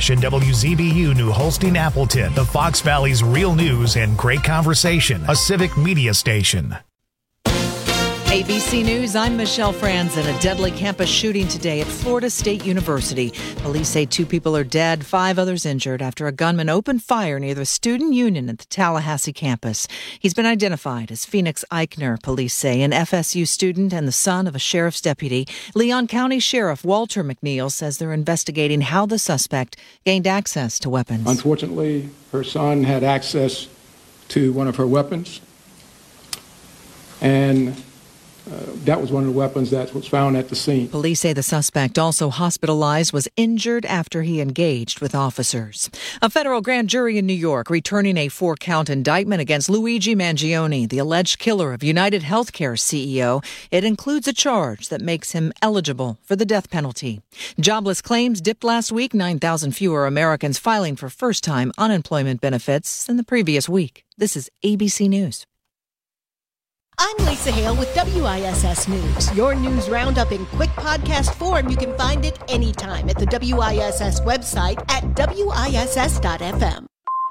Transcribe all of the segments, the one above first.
Nash and WZBU New Holstein Appleton, the Fox Valley's real news and great conversation, a civic media station. ABC News, I'm Michelle Franzen. A deadly campus shooting today at Florida State University. Police say 2 people are dead, 5 others injured after a gunman opened fire near the student union at the Tallahassee campus. He's been identified as Phoenix Eichner, police say, an FSU student and the son of a sheriff's deputy. Leon County Sheriff Walter McNeil says they're investigating how the suspect gained access to weapons. Unfortunately, her son had access to one of her weapons, and that was one of the weapons that was found at the scene. Police say the suspect, also hospitalized, was injured after he engaged with officers. A federal grand jury in New York returning a 4-count indictment against Luigi Mangione, the alleged killer of United Healthcare CEO. It includes a charge that makes him eligible for the death penalty. Jobless claims dipped last week, 9,000 fewer Americans filing for first-time unemployment benefits than the previous week. This is ABC News. I'm Lisa Hale with WISS News. Your news roundup in quick podcast form. You can find it anytime at the WISS website at WISS.FM.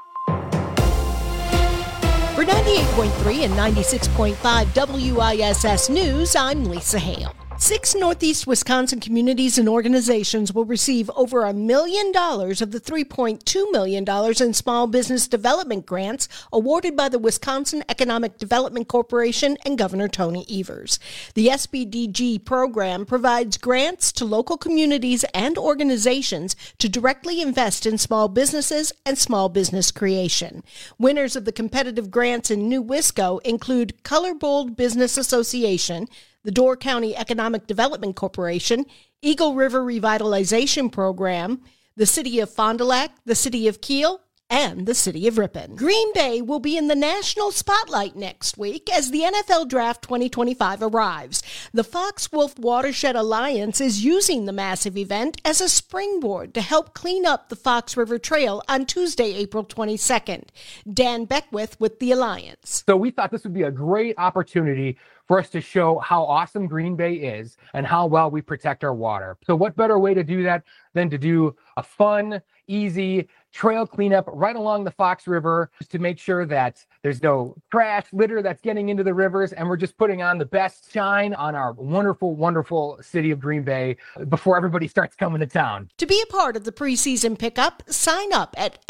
For 98.3 and 96.5 WISS News, I'm Lisa Hale. 6 Northeast Wisconsin communities and organizations will receive over $1 million of the $3.2 million in small business development grants awarded by the Wisconsin Economic Development Corporation and Governor Tony Evers. The SBDG program provides grants to local communities and organizations to directly invest in small businesses and small business creation. Winners of the competitive grants in New Wisco include Colorbold Business Association, the Door County Economic Development Corporation, Eagle River Revitalization Program, the City of Fond du Lac, the City of Kiel, and the City of Ripon. Green Bay will be in the national spotlight next week as the NFL Draft 2025 arrives. The Fox Wolf Watershed Alliance is using the massive event as a springboard to help clean up the Fox River Trail on Tuesday, April 22nd. Dan Beckwith with the Alliance. So we thought this would be a great opportunity for us to show how awesome Green Bay is and how well we protect our water. So what better way to do that than to do a fun, easy trail cleanup right along the Fox River just to make sure that there's no trash, litter that's getting into the rivers, and we're just putting on the best shine on our wonderful, wonderful city of Green Bay before everybody starts coming to town. To be a part of the preseason pickup, sign up at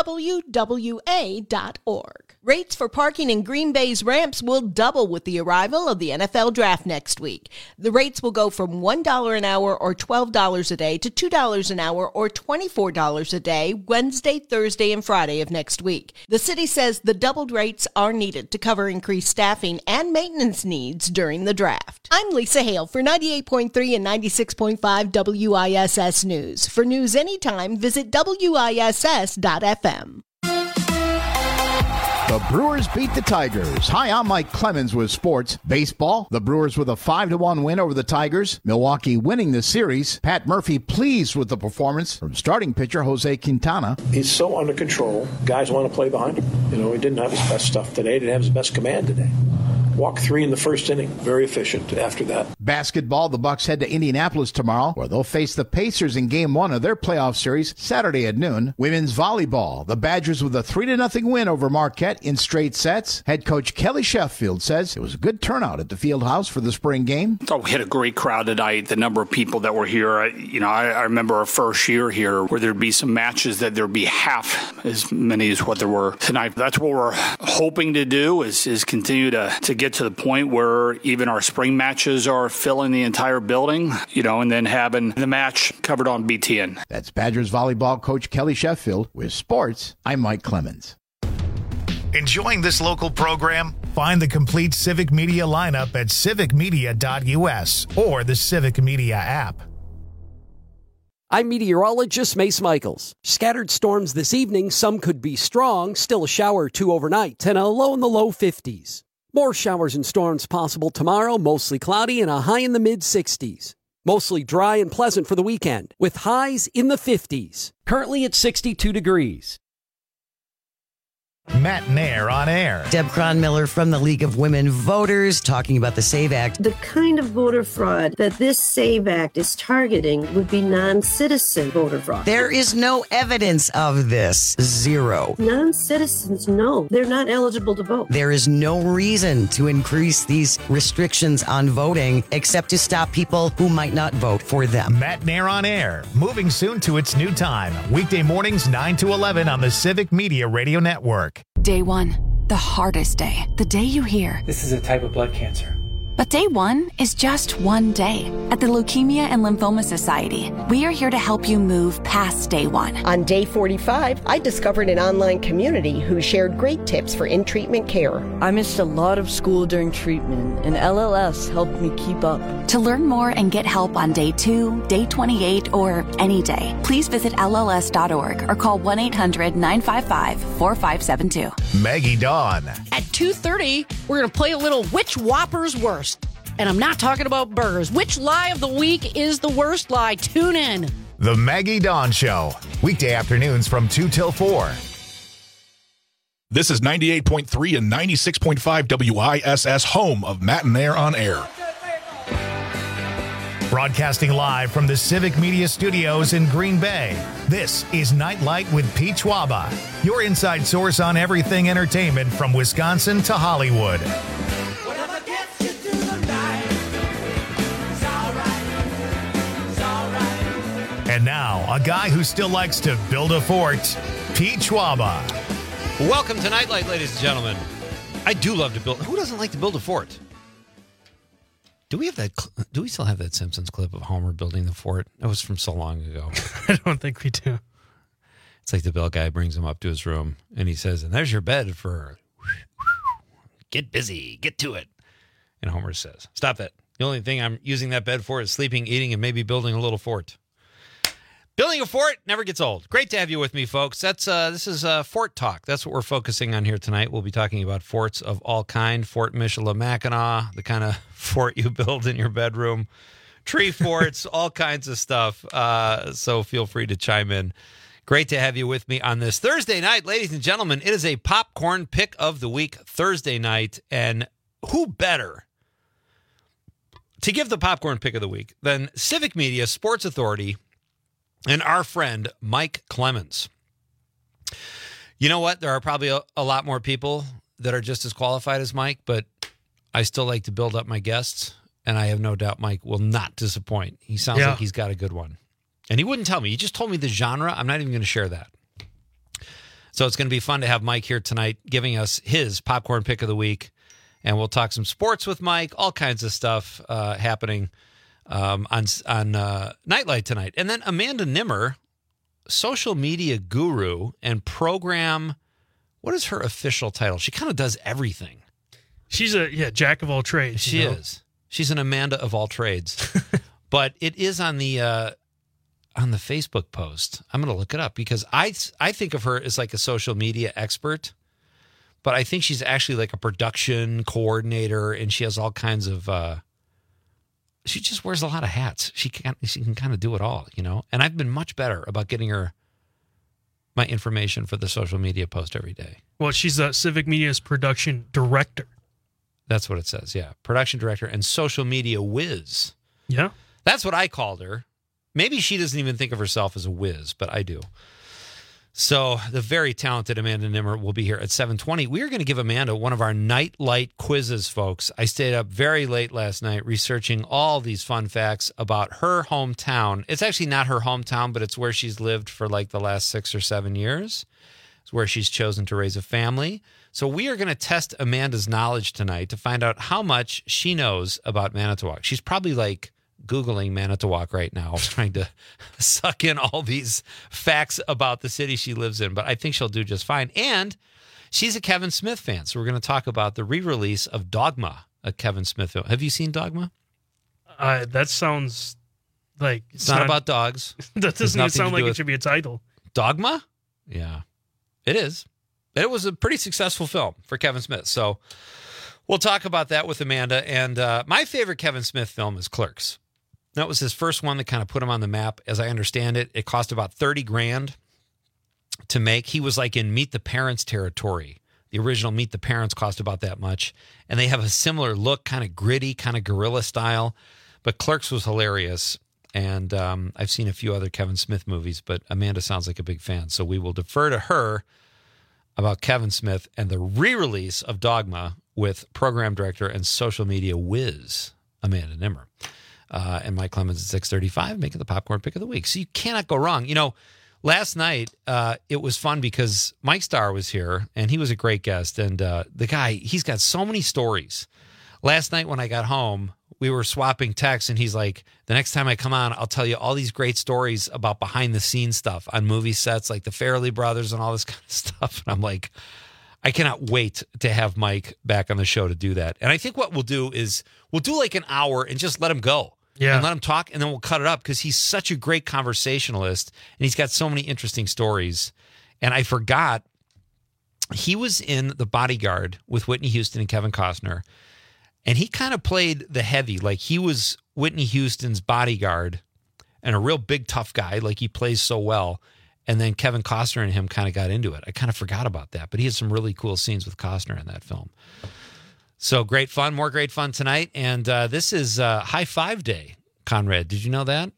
fwwa.org. Rates for parking in Green Bay's ramps will double with the arrival of the NFL Draft next week. The rates will go from $1 an hour or $12 a day to $2 an hour or $24 a day Wednesday, Thursday, and Friday of next week. The city says the doubled rates are needed to cover increased staffing and maintenance needs during the draft. I'm Lisa Hale for 98.3 and 96.5 WISS News. For news anytime, visit WISS.FM. The Brewers beat the Tigers. Hi, I'm Mike Clemens with sports. Baseball, the Brewers with a 5-1 win over the Tigers. Milwaukee winning the series. Pat Murphy pleased with the performance from starting pitcher Jose Quintana. He's so under control. Guys want to play behind him. You know, he didn't have his best stuff today. Didn't have his best command today. Walked 3 in the first inning. Very efficient after that. Basketball, the Bucks head to Indianapolis tomorrow, where they'll face the Pacers in Game 1 of their playoff series Saturday at noon. Women's volleyball, the Badgers with a 3-0 win over Marquette in straight sets. Head coach Kelly Sheffield says it was a good turnout at the field house for the spring game. I thought we had a great crowd tonight. The number of people that were here, I remember our first year here where there'd be some matches that there'd be half as many as what there were tonight. That's what we're hoping to do is continue to get to the point where even our spring matches are filling the entire building, and then having the match covered on BTN. That's Badgers volleyball coach Kelly Sheffield. With sports, I'm Mike Clemens. Enjoying this local program? Find the complete Civic Media lineup at civicmedia.us or the Civic Media app. I'm meteorologist Mace Michaels. Scattered storms this evening. Some could be strong, still a shower or two overnight, and a low in the low 50s. More showers and storms possible tomorrow, mostly cloudy and a high in the mid-60s. Mostly dry and pleasant for the weekend, with highs in the 50s. Currently at 62 degrees. Matt Nair on air. Deb Cronmiller from the League of Women Voters talking about the SAVE Act. The kind of voter fraud that this SAVE Act is targeting would be non-citizen voter fraud. There is no evidence of this. Zero. Non-citizens, no. They're not eligible to vote. There is no reason to increase these restrictions on voting except to stop people who might not vote for them. Matt Nair on air, moving soon to its new time. Weekday mornings 9 to 11 on the Civic Media Radio Network. Day one, the hardest day. The day you hear, this is a type of blood cancer. But day one is just one day. At the Leukemia and Lymphoma Society, we are here to help you move past day one. On day 45, I discovered an online community who shared great tips for in-treatment care. I missed a lot of school during treatment, and LLS helped me keep up. To learn more and get help on day 2, day 28, or any day, please visit LLS.org or call 1-800-955-4572. Maggie Dawn. At 2:30, we're going to play a little Which Whopper's Worst. And I'm not talking about burgers. Which lie of the week is the worst lie? Tune in. The Maggie Dawn Show. Weekday afternoons from 2 till 4. This is 98.3 and 96.5 WISS, home of Matt and Nair on air. Broadcasting live from the Civic Media Studios in Green Bay, this is Nightlight with Pete Schwaba, your inside source on everything entertainment from Wisconsin to Hollywood. And now, a guy who still likes to build a fort, Pete Schwaba. Welcome to Nightlight, ladies and gentlemen. I do love to build. Who doesn't like to build a fort? Do we still have that Simpsons clip of Homer building the fort? That was from so long ago. I don't think we do. It's like the Bill guy brings him up to his room, and he says, and there's your bed for... Get busy. Get to it. And Homer says, stop that. The only thing I'm using that bed for is sleeping, eating, and maybe building a little fort. Building a fort never gets old. Great to have you with me, folks. This is Fort Talk. That's what we're focusing on here tonight. We'll be talking about forts of all kind. Fort Michilimackinac, the kind of fort you build in your bedroom. Tree forts, all kinds of stuff. So feel free to chime in. Great to have you with me on this Thursday night. Ladies and gentlemen, it is a popcorn pick of the week Thursday night. And who better to give the popcorn pick of the week than Civic Media Sports Authority and our friend Mike Clemens. You know what? There are probably a lot more people that are just as qualified as Mike, but I still like to build up my guests, and I have no doubt Mike will not disappoint. He sounds like he's got a good one. And he wouldn't tell me. He just told me the genre. I'm not even going to share that. So it's going to be fun to have Mike here tonight giving us his popcorn pick of the week, and we'll talk some sports with Mike, all kinds of stuff happening on Nightlight tonight. And then Amanda Nimmer, social media guru and program, what is her official title? She kind of does everything. She's a jack of all trades. She is. She's an Amanda of all trades. But it is on the Facebook post. I'm going to look it up because I think of her as like a social media expert, but I think she's actually like a production coordinator, and she has all kinds of she just wears a lot of hats. She can kind of do it all, you know? And I've been much better about getting her my information for the social media post every day. Well, she's a Civic Media's production director. That's what it says, yeah. Production director and social media whiz. Yeah. That's what I called her. Maybe she doesn't even think of herself as a whiz, but I do. So the very talented Amanda Nimmer will be here at 7:20. We are going to give Amanda one of our Nightlight quizzes, folks. I stayed up very late last night researching all these fun facts about her hometown. It's actually not her hometown, but it's where she's lived for like the last 6 or 7 years. It's where she's chosen to raise a family. So we are going to test Amanda's knowledge tonight to find out how much she knows about Manitowoc. She's probably like Googling Manitowoc right now, trying to suck in all these facts about the city she lives in, but I think she'll do just fine. And she's a Kevin Smith fan, so we're going to talk about the re-release of Dogma, a Kevin Smith film. Have you seen Dogma? That sounds like... It's not about dogs. That doesn't even sound like it should be a title. Dogma? Yeah, it is. It was a pretty successful film for Kevin Smith, so we'll talk about that with Amanda. And my favorite Kevin Smith film is Clerks. That was his first one that kind of put him on the map. As I understand it, it cost about $30,000 to make. He was like in Meet the Parents territory The original Meet the Parents cost about that much. And they have a similar look, kind of gritty, kind of guerrilla style. But Clerks was hilarious. And I've seen a few other Kevin Smith movies, but Amanda sounds like a big fan. So we will defer to her about Kevin Smith and the re-release of Dogma with program director and social media whiz, Amanda Nimmer. And Mike Clemens at 6:35, making the popcorn pick of the week. So you cannot go wrong. You know, last night, it was fun because Mike Starr was here, and he was a great guest. And the guy, he's got so many stories. Last night when I got home, we were swapping texts, and he's like, the next time I come on, I'll tell you all these great stories about behind-the-scenes stuff on movie sets, like the Farrelly brothers and all this kind of stuff. And I'm like, I cannot wait to have Mike back on the show to do that. And I think what we'll do is we'll do like an hour and just let him go. Yeah. And let him talk, and then we'll cut it up because he's such a great conversationalist, and he's got so many interesting stories. And I forgot, he was in The Bodyguard with Whitney Houston and Kevin Costner, and he kind of played the heavy. Like, he was Whitney Houston's bodyguard and a real big, tough guy. Like, he plays so well. And then Kevin Costner and him kind of got into it. I kind of forgot about that, but he had some really cool scenes with Costner in that film. So great fun, more great fun tonight. And this is High Five Day, Conrad. Did you know that?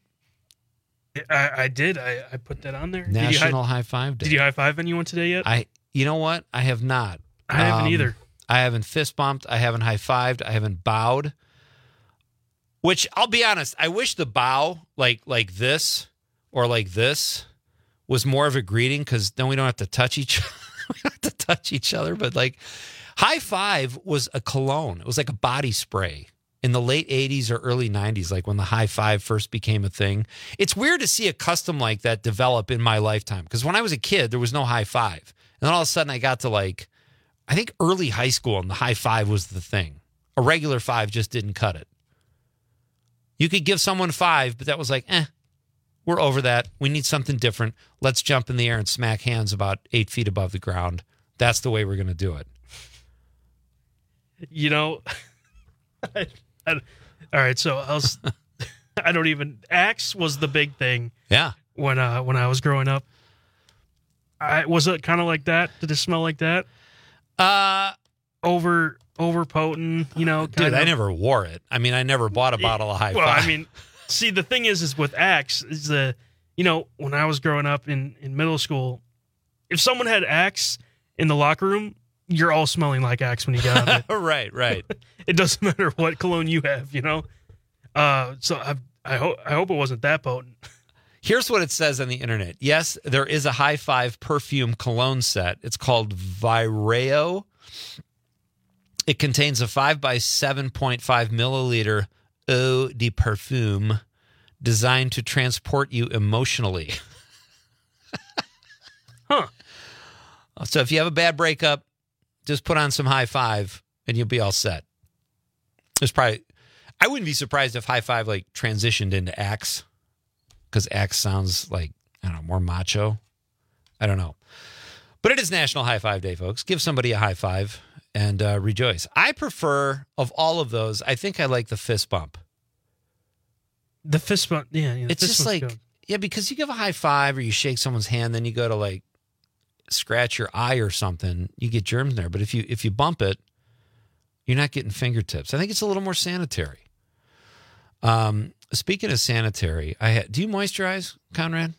I did. I put that on there. National High Five Day. Did you high five anyone today yet? You know what? I have not. I haven't either. I haven't fist bumped. I haven't high fived. I haven't bowed. Which, I'll be honest, I wish the bow like this or like this was more of a greeting, because then we don't have to touch each other. We don't have to touch each other, but like, high five was a cologne. It was like a body spray in the late 80s or early 90s, like when the high five first became a thing. It's weird to see a custom like that develop in my lifetime, because when I was a kid, there was no high five. And then all of a sudden I got to like, I think early high school, and the high five was the thing. A regular five just didn't cut it. You could give someone five, but that was like, we're over that. We need something different. Let's jump in the air and smack hands about 8 feet above the ground. That's the way we're going to do it. You know, all right. So I don't even. Axe was the big thing. Yeah. When I was growing up, was it kind of like that? Did it smell like that? Over potent. You know, dude. I never wore it. I mean, I never bought a bottle of High Five. Well, I mean, see, the thing is with Axe is when I was growing up in middle school, if someone had Axe in the locker room, you're all smelling like Axe when you get out of it. Right. It doesn't matter what cologne you have, you know? So I hope it wasn't that potent. Here's what it says on the internet. Yes, there is a High Five perfume cologne set. It's called Vireo. It contains a 5 by 7.5 milliliter eau de parfum designed to transport you emotionally. Huh. So if you have a bad breakup, just put on some High Five and you'll be all set. I wouldn't be surprised if High Five like transitioned into Axe, because Axe sounds like, I don't know, more macho. I don't know. But it is National High Five Day, folks. Give somebody a high five and rejoice. I prefer, of all of those, I think I like the fist bump. The fist bump, yeah. It's just like, good. Yeah, because you give a high five or you shake someone's hand, then you go to like scratch your eye or something, you get germs there. But if you bump it, you're not getting fingertips. I think it's a little more sanitary. Speaking of sanitary, do you moisturize, Conrad?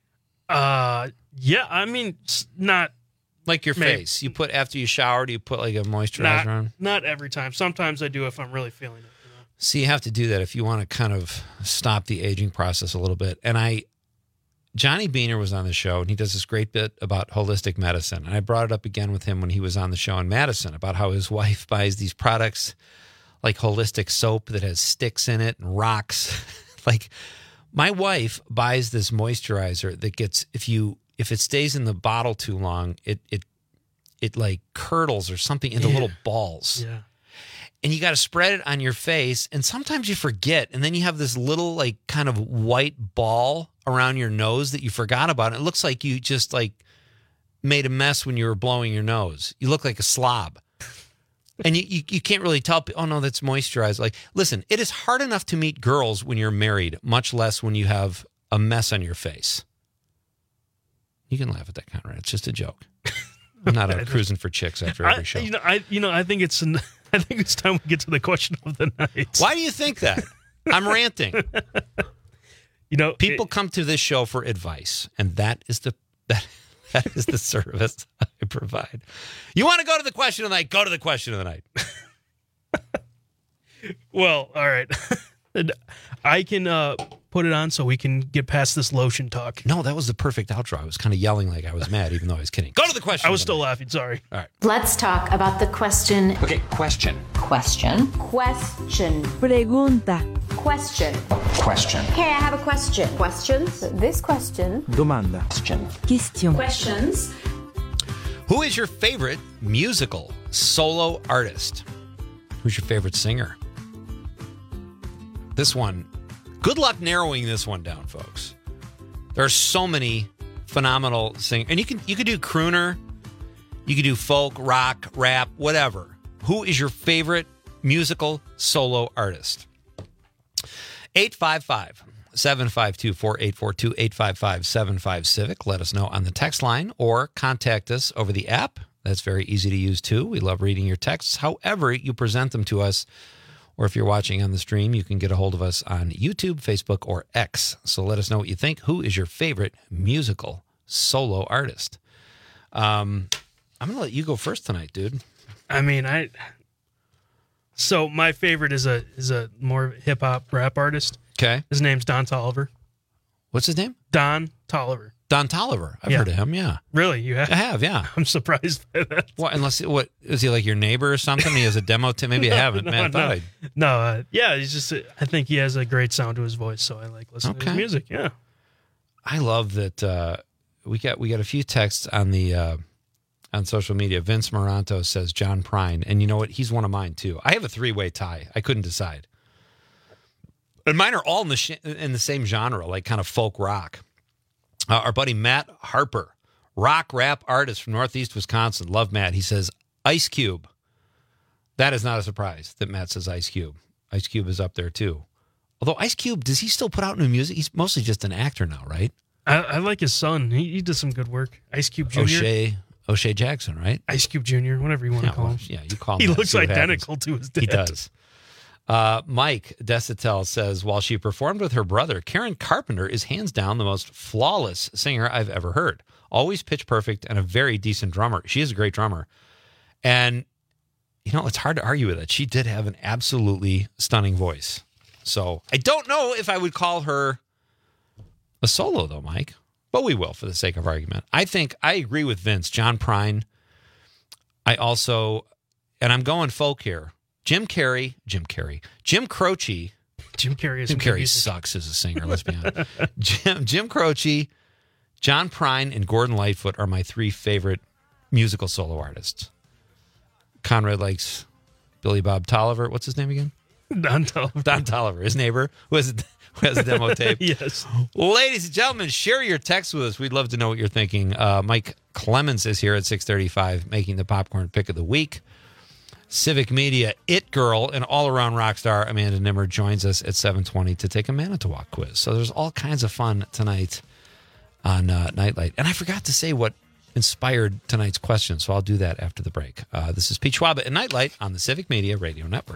Yeah, I mean, not like your face. You put after you shower, do you put like a moisturizer on? Not every time. Sometimes I do if I'm really feeling it. You know? So you have to do that if you want to kind of stop the aging process a little bit. And Johnny Beaner was on the show, and he does this great bit about holistic medicine. And I brought it up again with him when he was on the show in Madison about how his wife buys these products like holistic soap that has sticks in it and rocks. Like, my wife buys this moisturizer that gets, if it stays in the bottle too long, it like curdles or something into little balls. Yeah. And you got to spread it on your face, and sometimes you forget, and then you have this little like kind of white ball around your nose that you forgot about. It looks like you just like made a mess when you were blowing your nose. You look like a slob. And you can't really tell, oh no, that's moisturized. Like, listen, it is hard enough to meet girls when you're married, much less when you have a mess on your face. You can laugh at that, Conrad. It's just a joke. I'm not out cruising for chicks after every show. I think it's time we get to the question of the night. Why do you think that? I'm ranting. People come to this show for advice, and that is the service I provide. You want to go to the question of the night? Go to the question of the night. Well, all right. I can put it on so we can get past this lotion talk. No, that was the perfect outro. I was kind of yelling like I was mad, even though I was kidding. Go to the question. I was still laughing. Sorry. All right. Let's talk about the question. Okay, question. Question. Question. Pregunta. Question. Question. Okay, I have a question. Questions? This question. Domanda. Question. Questions. Who is your favorite musical solo artist? Who's your favorite singer? This one, good luck narrowing this one down, folks. There are so many phenomenal singers. And you could do crooner, you could do folk, rock, rap, whatever. Who is your favorite musical solo artist? 855-752-4842, 855-75-CIVIC. Let us know on the text line or contact us over the app. That's very easy to use, too. We love reading your texts, however you present them to us. Or if you're watching on the stream, you can get a hold of us on YouTube, Facebook, or X. So let us know what you think. Who is your favorite musical solo artist? I'm going to let you go first tonight, dude. I mean, So my favorite is a more hip hop rap artist. Okay. His name's Don Toliver. What's his name? Don Toliver. Don Toliver. I've heard of him, yeah. Really? You have? I have, yeah. I'm surprised by that. What is he like your neighbor or something? He has a demo tape? Maybe I haven't. He's just, I think he has a great sound to his voice, so I like listening to his music, yeah. I love that we got a few texts on the on social media. Vince Moranto says John Prine, and you know what? He's one of mine, too. I have a three-way tie. I couldn't decide. And mine are all in the same genre, like kind of folk rock. Our buddy Matt Harper, rock rap artist from Northeast Wisconsin. Love Matt. He says Ice Cube. That is not a surprise that Matt says Ice Cube. Ice Cube is up there too. Although Ice Cube, does he still put out new music? He's mostly just an actor now, right? I like his son. He does some good work. Ice Cube Jr. O'Shea Jackson, right? Ice Cube Jr., whatever you want to call him. Yeah, you call him. He looks identical to his dad. He does. Mike Desitel says, while she performed with her brother, Karen Carpenter is hands down the most flawless singer I've ever heard. Always pitch perfect and a very decent drummer. She is a great drummer. And, it's hard to argue with it. She did have an absolutely stunning voice. So I don't know if I would call her a solo, though, Mike. But we will for the sake of argument. I think I agree with Vince. John Prine. I also, and I'm going folk here. Jim Croce. Jim Carrey sucks as a singer, let's be honest. Jim Croce, John Prine, and Gordon Lightfoot are my three favorite musical solo artists. Conrad likes Billy Bob Tolliver. What's his name again? Don Toliver. Don Toliver, his neighbor, who has a demo tape. Yes. Ladies and gentlemen, share your text with us. We'd love to know what you're thinking. Mike Clemens is here at 6:35 making the popcorn pick of the week. Civic Media It Girl and all-around rock star Amanda Nimmer joins us at 7:20 to take a Manitowoc quiz. So there's all kinds of fun tonight on Nightlight. And I forgot to say what inspired tonight's question, so I'll do that after the break. This is Pete Schwaba and Nightlight on the Civic Media Radio Network.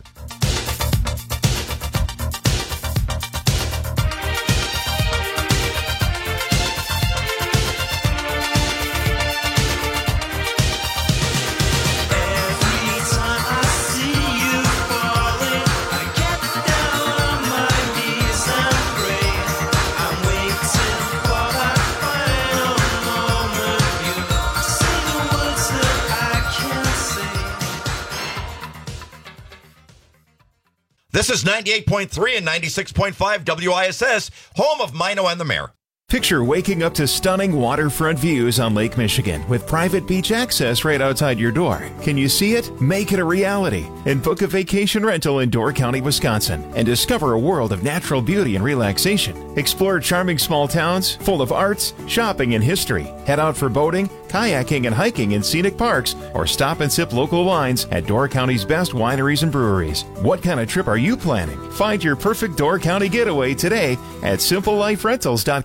This is 98.3 and 96.5 WISS, home of Mino and the Mayor. Picture waking up to stunning waterfront views on Lake Michigan with private beach access right outside your door. Can you see it? Make it a reality and book a vacation rental in Door County, Wisconsin and discover a world of natural beauty and relaxation. Explore charming small towns full of arts, shopping, and history. Head out for boating, kayaking, and hiking in scenic parks or stop and sip local wines at Door County's best wineries and breweries. What kind of trip are you planning? Find your perfect Door County getaway today at simpleliferentals.com.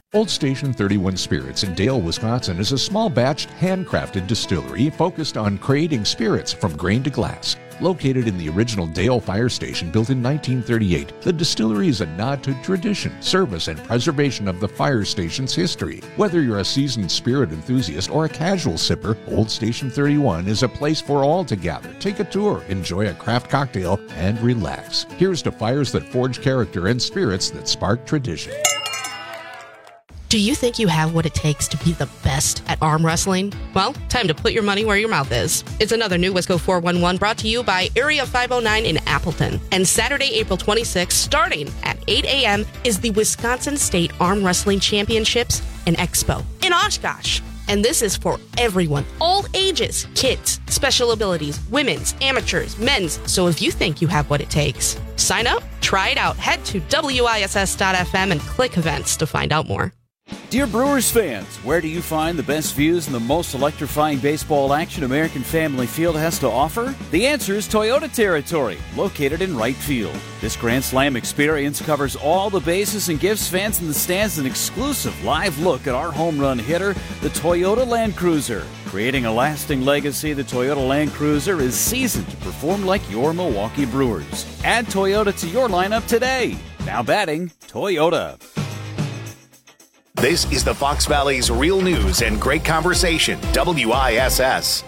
Old Station 31 Spirits in Dale, Wisconsin is a small batch, handcrafted distillery focused on creating spirits from grain to glass. Located in the original Dale Fire Station built in 1938, the distillery is a nod to tradition, service, and preservation of the fire station's history. Whether you're a seasoned spirit enthusiast or a casual sipper, Old Station 31 is a place for all to gather. Take a tour, enjoy a craft cocktail, and relax. Here's to fires that forge character and spirits that spark tradition. Do you think you have what it takes to be the best at arm wrestling? Well, time to put your money where your mouth is. It's another new Wisco 411 brought to you by Area 509 in Appleton. And Saturday, April 26th, starting at 8 a.m., is the Wisconsin State Arm Wrestling Championships and Expo in Oshkosh. And this is for everyone, all ages, kids, special abilities, women's, amateurs, men's. So if you think you have what it takes, sign up, try it out. Head to WISS.FM and click events to find out more. Dear Brewers fans, where do you find the best views and the most electrifying baseball action American Family Field has to offer? The answer is Toyota Territory, located in right field. This Grand Slam experience covers all the bases and gives fans in the stands an exclusive live look at our home run hitter, the Toyota Land Cruiser. Creating a lasting legacy, the Toyota Land Cruiser is seasoned to perform like your Milwaukee Brewers. Add Toyota to your lineup today. Now batting, Toyota. This is the Fox Valley's real news and great conversation, WISS.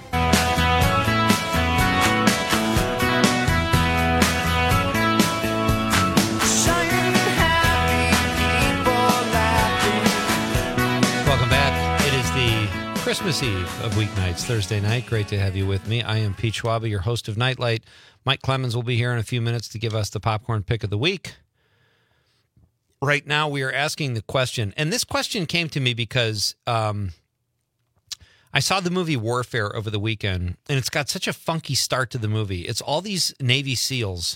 Welcome back. It is the Christmas Eve of weeknights, Thursday night. Great to have you with me. I am Pete Schwaba, your host of Nightlight. Mike Clemens will be here in a few minutes to give us the popcorn pick of the week. Right now, we are asking the question, and this question came to me because I saw the movie Warfare over the weekend, and it's got such a funky start to the movie. It's all these Navy SEALs.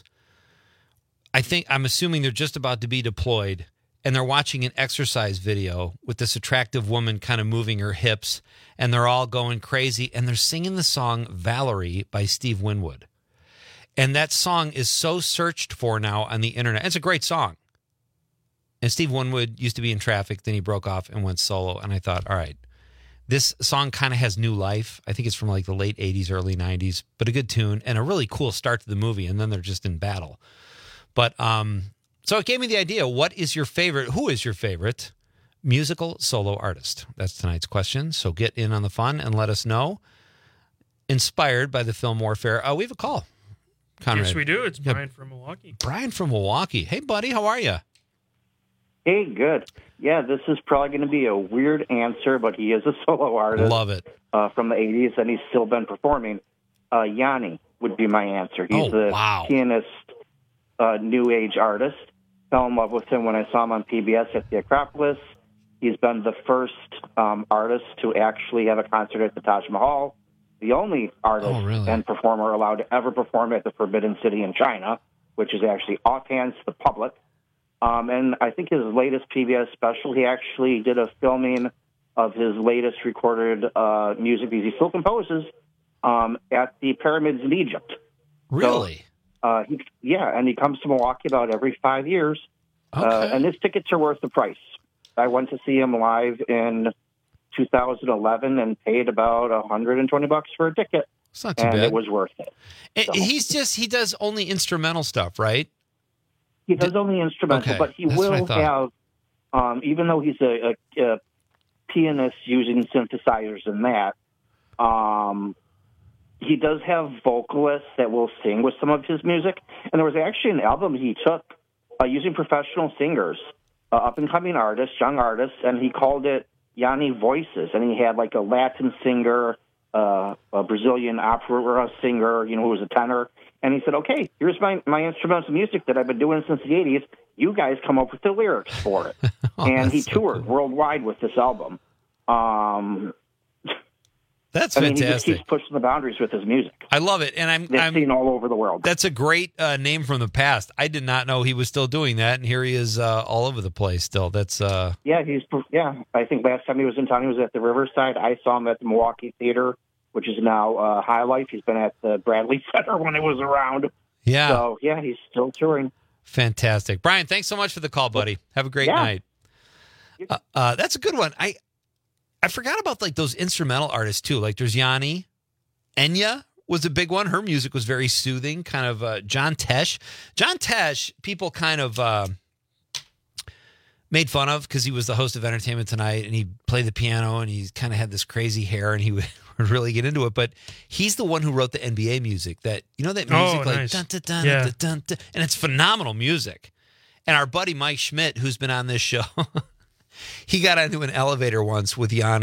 I'm assuming they're just about to be deployed, and they're watching an exercise video with this attractive woman kind of moving her hips, and they're all going crazy, and they're singing the song Valerie by Steve Winwood. And that song is so searched for now on the internet. It's a great song. And Steve Winwood used to be in Traffic, then he broke off and went solo. And I thought, all right, this song kind of has new life. I think it's from like the late 80s, early 90s, but a good tune and a really cool start to the movie. And then they're just in battle. But so it gave me the idea, who is your favorite musical solo artist? That's tonight's question. So get in on the fun and let us know. Inspired by the film Warfare. We have a call. Conrad. Yes, we do. It's Brian from Milwaukee. Brian from Milwaukee. Hey, buddy, how are you? Hey, good. Yeah, this is probably going to be a weird answer, but he is a solo artist. Love it. From the 80s, and he's still been performing. Yanni would be my answer. He's pianist, new age artist. Fell in love with him when I saw him on PBS at the Acropolis. He's been the first artist to actually have a concert at the Taj Mahal. The only artist and performer allowed to ever perform at the Forbidden City in China, which is actually off hands to the public. And I think his latest PBS special, he actually did a filming of his latest recorded music because he still composes at the pyramids in Egypt. Really? So, and he comes to Milwaukee about every 5 years. Okay. And his tickets are worth the price. I went to see him live in 2011 and paid about $120 for a ticket. It's not too bad. And it was worth it. He does only instrumental stuff, right? He does only instrumental, but he will have, even though he's a pianist using synthesizers and that, he does have vocalists that will sing with some of his music. And there was actually an album he took using professional singers, up-and-coming artists, young artists, and he called it Yanni Voices. And he had like a Latin singer, a Brazilian opera singer, who was a tenor. And he said, okay, here's my instrumental music that I've been doing since the 80s. You guys come up with the lyrics for it. And he toured worldwide with this album. That's fantastic. He just keeps pushing the boundaries with his music. I love it. And I'm seen all over the world. That's a great name from the past. I did not know he was still doing that. And here he is all over the place still. That's I think last time he was in town, he was at the Riverside. I saw him at the Milwaukee Theater, which is now High Life. He's been at the Bradley Center when it was around. Yeah. So, he's still touring. Fantastic. Brian, thanks so much for the call, buddy. Have a great night. That's a good one. I forgot about like those instrumental artists too. Like there's Yanni. Enya was a big one. Her music was very soothing, kind of John Tesh. John Tesh, people kind of made fun of because he was the host of Entertainment Tonight and he played the piano and he kind of had this crazy hair and he would really get into it. But he's the one who wrote the NBA music. That music like nice. dun, dun, dun, dun, dun, dun, and it's phenomenal music. And our buddy Mike Schmidt, who's been on this show, he got into an elevator once with John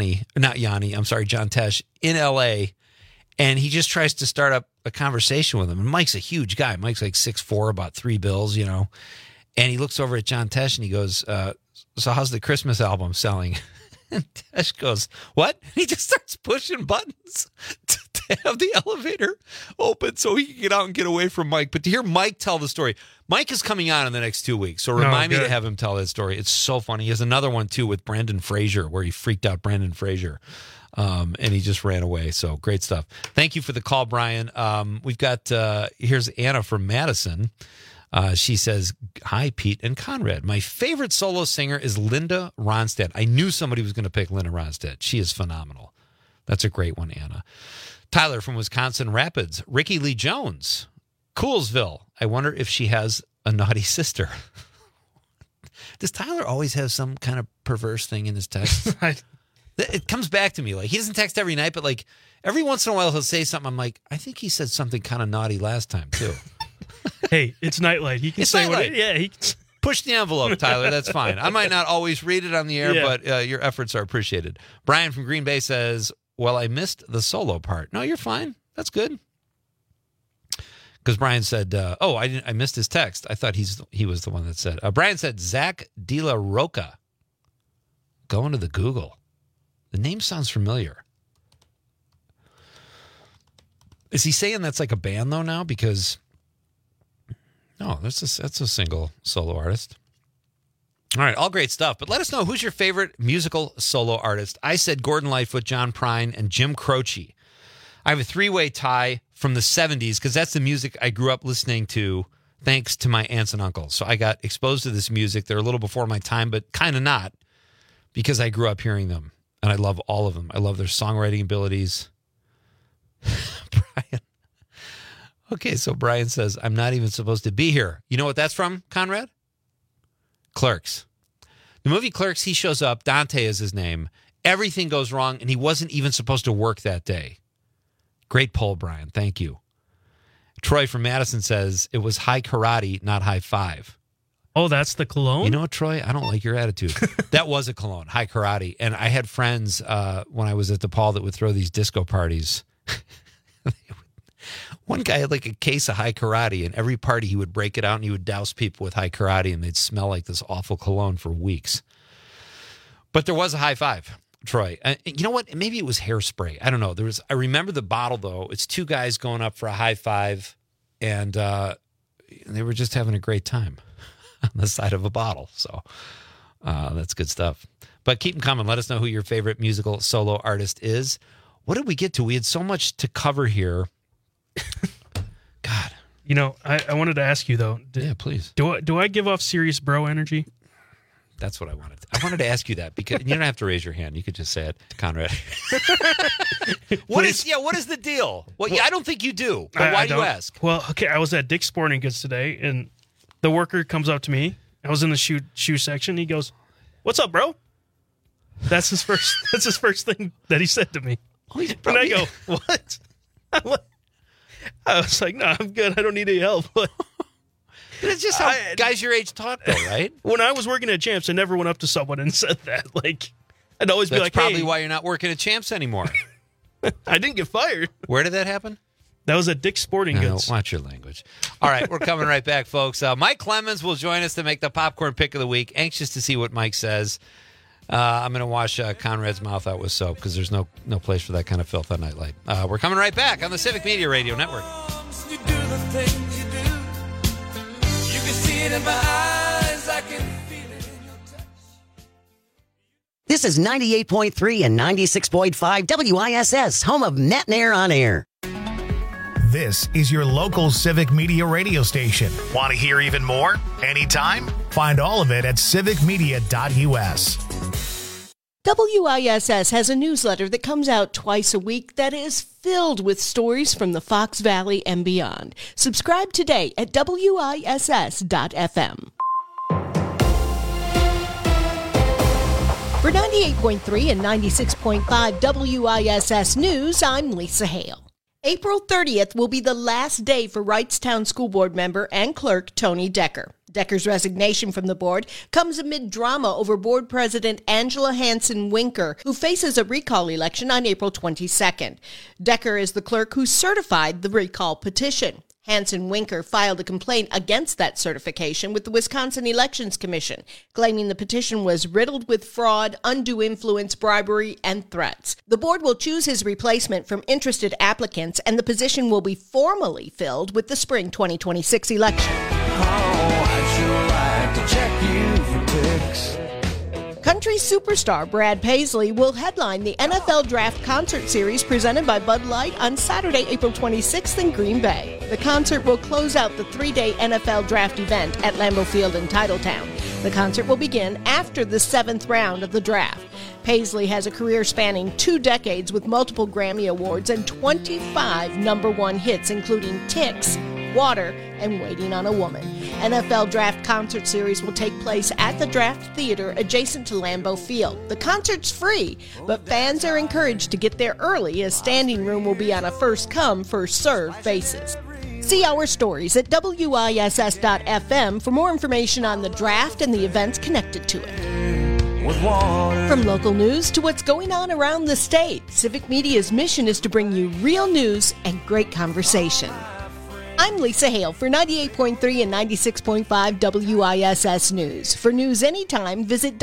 Tesh in L.A., and he just tries to start up a conversation with him. And Mike's a huge guy. Mike's like 6'4", about 3 bills, you know. And he looks over at John Tesh and he goes, so how's the Christmas album selling? And Tesh goes, what? And he just starts pushing buttons to have the elevator open so he can get out and get away from Mike. But to hear Mike tell the story, Mike is coming on in the next 2 weeks. So remind me to have him tell that story. It's so funny. He has another one too with Brendan Fraser where he freaked out Brendan Fraser. And he just ran away. So great stuff. Thank you for the call, Brian. We've got, here's Anna from Madison. She says, hi, Pete and Conrad. My favorite solo singer is Linda Ronstadt. I knew somebody was going to pick Linda Ronstadt. She is phenomenal. That's a great one, Anna. Tyler from Wisconsin Rapids. Ricky Lee Jones. Coolsville. I wonder if she has a naughty sister. Does Tyler always have some kind of perverse thing in his text? It comes back to me. Like, he doesn't text every night, but like every once in a while he'll say something. I'm like, I think he said something kind of naughty last time too. Hey, it's Nightlight. He can say what. Yeah, he can push the envelope, Tyler. That's fine. I might not always read it on the air, but your efforts are appreciated. Brian from Green Bay says, well, I missed the solo part. No, you're fine. That's good. Because Brian said, I missed his text. I thought he was the one that said. Brian said, Zach De La Roca. Go into the Google. The name sounds familiar. Is he saying that's like a band though now? Because no, that's a single solo artist. All right, all great stuff. But let us know, who's your favorite musical solo artist? I said Gordon Lightfoot, John Prine, and Jim Croce. I have a 3-way tie from the 70s because that's the music I grew up listening to thanks to my aunts and uncles. So I got exposed to this music. They're a little before my time, but kind of not, because I grew up hearing them. And I love all of them. I love their songwriting abilities. Brian. Okay, so Brian says, I'm not even supposed to be here. You know what that's from, Conrad? Clerks. The movie Clerks, he shows up. Dante is his name. Everything goes wrong, and he wasn't even supposed to work that day. Great poll, Brian. Thank you. Troy from Madison says, it was high karate, not high five. Oh, that's the cologne? You know what, Troy? I don't like your attitude. That was a cologne, high karate. And I had friends when I was at DePaul that would throw these disco parties. One guy had like a case of high karate, and every party he would break it out and he would douse people with high karate, and they'd smell like this awful cologne for weeks. But there was a high five, Troy. You know what? Maybe it was hairspray. I don't know. I remember the bottle, though. It's two guys going up for a high five, and they were just having a great time on the side of a bottle. So that's good stuff. But keep them coming. Let us know who your favorite musical solo artist is. What did we get to? We had so much to cover here. God. You know, I wanted to ask you, though. Yeah, please. Do I give off serious bro energy? That's what I wanted. I wanted to ask you that, because you don't have to raise your hand. You could just say it, Conrad. What is the deal? Well, I don't think you do. But why do you ask? Well, okay, I was at Dick's Sporting Goods today, and the worker comes up to me. I was in the shoe section. He goes, "What's up, bro?" That's his first thing that he said to me. And I go, "What?" I was like, "No, I'm good. I don't need any help." But it's just how guys your age talk, though, right? When I was working at Champs, I never went up to someone and said that. Like, I'd always be like, probably "Hey." Why you're not working at Champs anymore. I didn't get fired. Where did that happen? That was at Dick's Sporting Goods. Watch your language. All right, we're coming right back, folks. Mike Clemens will join us to make the popcorn pick of the week. Anxious to see what Mike says. I'm going to wash Conrad's mouth out with soap, because there's no place for that kind of filth on Nightlight. We're coming right back on the Civic Media Radio Network. You do the things you do. You can see it in my eyes. I can feel it in your touch. This is 98.3 and 96.5 WISS, home of Matt and Air on Air. This is your local Civic Media radio station. Want to hear even more? Anytime? Find all of it at civicmedia.us. WISS has a newsletter that comes out twice a week that is filled with stories from the Fox Valley and beyond. Subscribe today at WISS.FM. For 98.3 and 96.5 WISS News, I'm Lisa Hale. April 30th will be the last day for Wrightstown School Board member and clerk Tony Decker. Decker's resignation from the board comes amid drama over board president Angela Hanson-Winker, who faces a recall election on April 22nd. Decker is the clerk who certified the recall petition. Hanson-Winker filed a complaint against that certification with the Wisconsin Elections Commission, claiming the petition was riddled with fraud, undue influence, bribery, and threats. The board will choose his replacement from interested applicants, and the position will be formally filled with the spring 2026 election. I'd sure like to check you for ticks. Country superstar Brad Paisley will headline the NFL Draft Concert Series presented by Bud Light on Saturday, April 26th in Green Bay. The concert will close out the 3-day NFL Draft event at Lambeau Field in Titletown. The concert will begin after the 7th round of the draft. Paisley has a career spanning 2 decades with multiple Grammy Awards and 25 #1 hits, including Ticks, Water, and Waiting on a Woman. NFL Draft Concert Series will take place at the Draft Theater adjacent to Lambeau Field. The concert's free, but fans are encouraged to get there early as standing room will be on a first-come, first-served basis. See our stories at WISS.FM for more information on the draft and the events connected to it. From local news to what's going on around the state, Civic Media's mission is to bring you real news and great conversation. I'm Lisa Hale for 98.3 and 96.5 WISS News. For news anytime, visit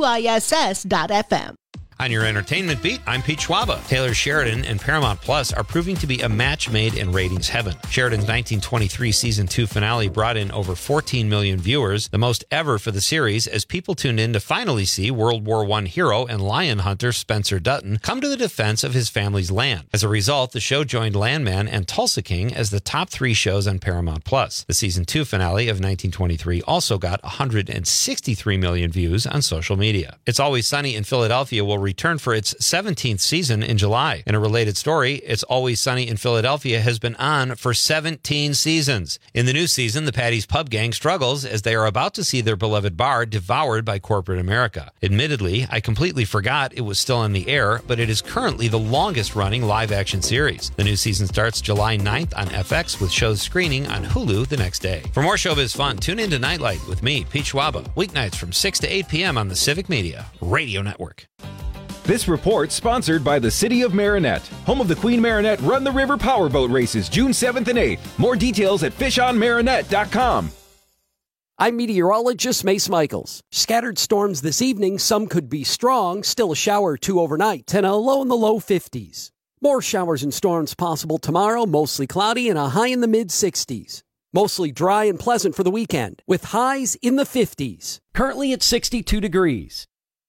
WISS.FM. On your entertainment beat, I'm Pete Schwaba. Taylor Sheridan and Paramount Plus are proving to be a match made in ratings heaven. Sheridan's 1923 Season 2 finale brought in over 14 million viewers, the most ever for the series, as people tuned in to finally see World War I hero and lion hunter Spencer Dutton come to the defense of his family's land. As a result, the show joined Landman and Tulsa King as the top 3 shows on Paramount Plus. The Season 2 finale of 1923 also got 163 million views on social media. It's Always Sunny in Philadelphia will return for its 17th season in July. In a related story, It's Always Sunny in Philadelphia has been on for 17 seasons. In the new season, the Patty's Pub Gang struggles as they are about to see their beloved bar devoured by corporate America. Admittedly, I completely forgot it was still on the air, but it is currently the longest-running live-action series. The new season starts July 9th on FX, with shows screening on Hulu the next day. For more showbiz fun, tune in to Nightlight with me, Pete Schwaba, weeknights from 6 to 8 p.m. on the Civic Media Radio Network. This report sponsored by the City of Marinette, home of the Queen Marinette Run the River Powerboat Races, June 7th and 8th. More details at fishonmarinette.com. I'm meteorologist Mace Michaels. Scattered storms this evening, some could be strong, still a shower or 2 overnight, and a low in the low 50s. More showers and storms possible tomorrow, mostly cloudy and a high in the mid-60s. Mostly dry and pleasant for the weekend, with highs in the 50s. Currently at 62 degrees.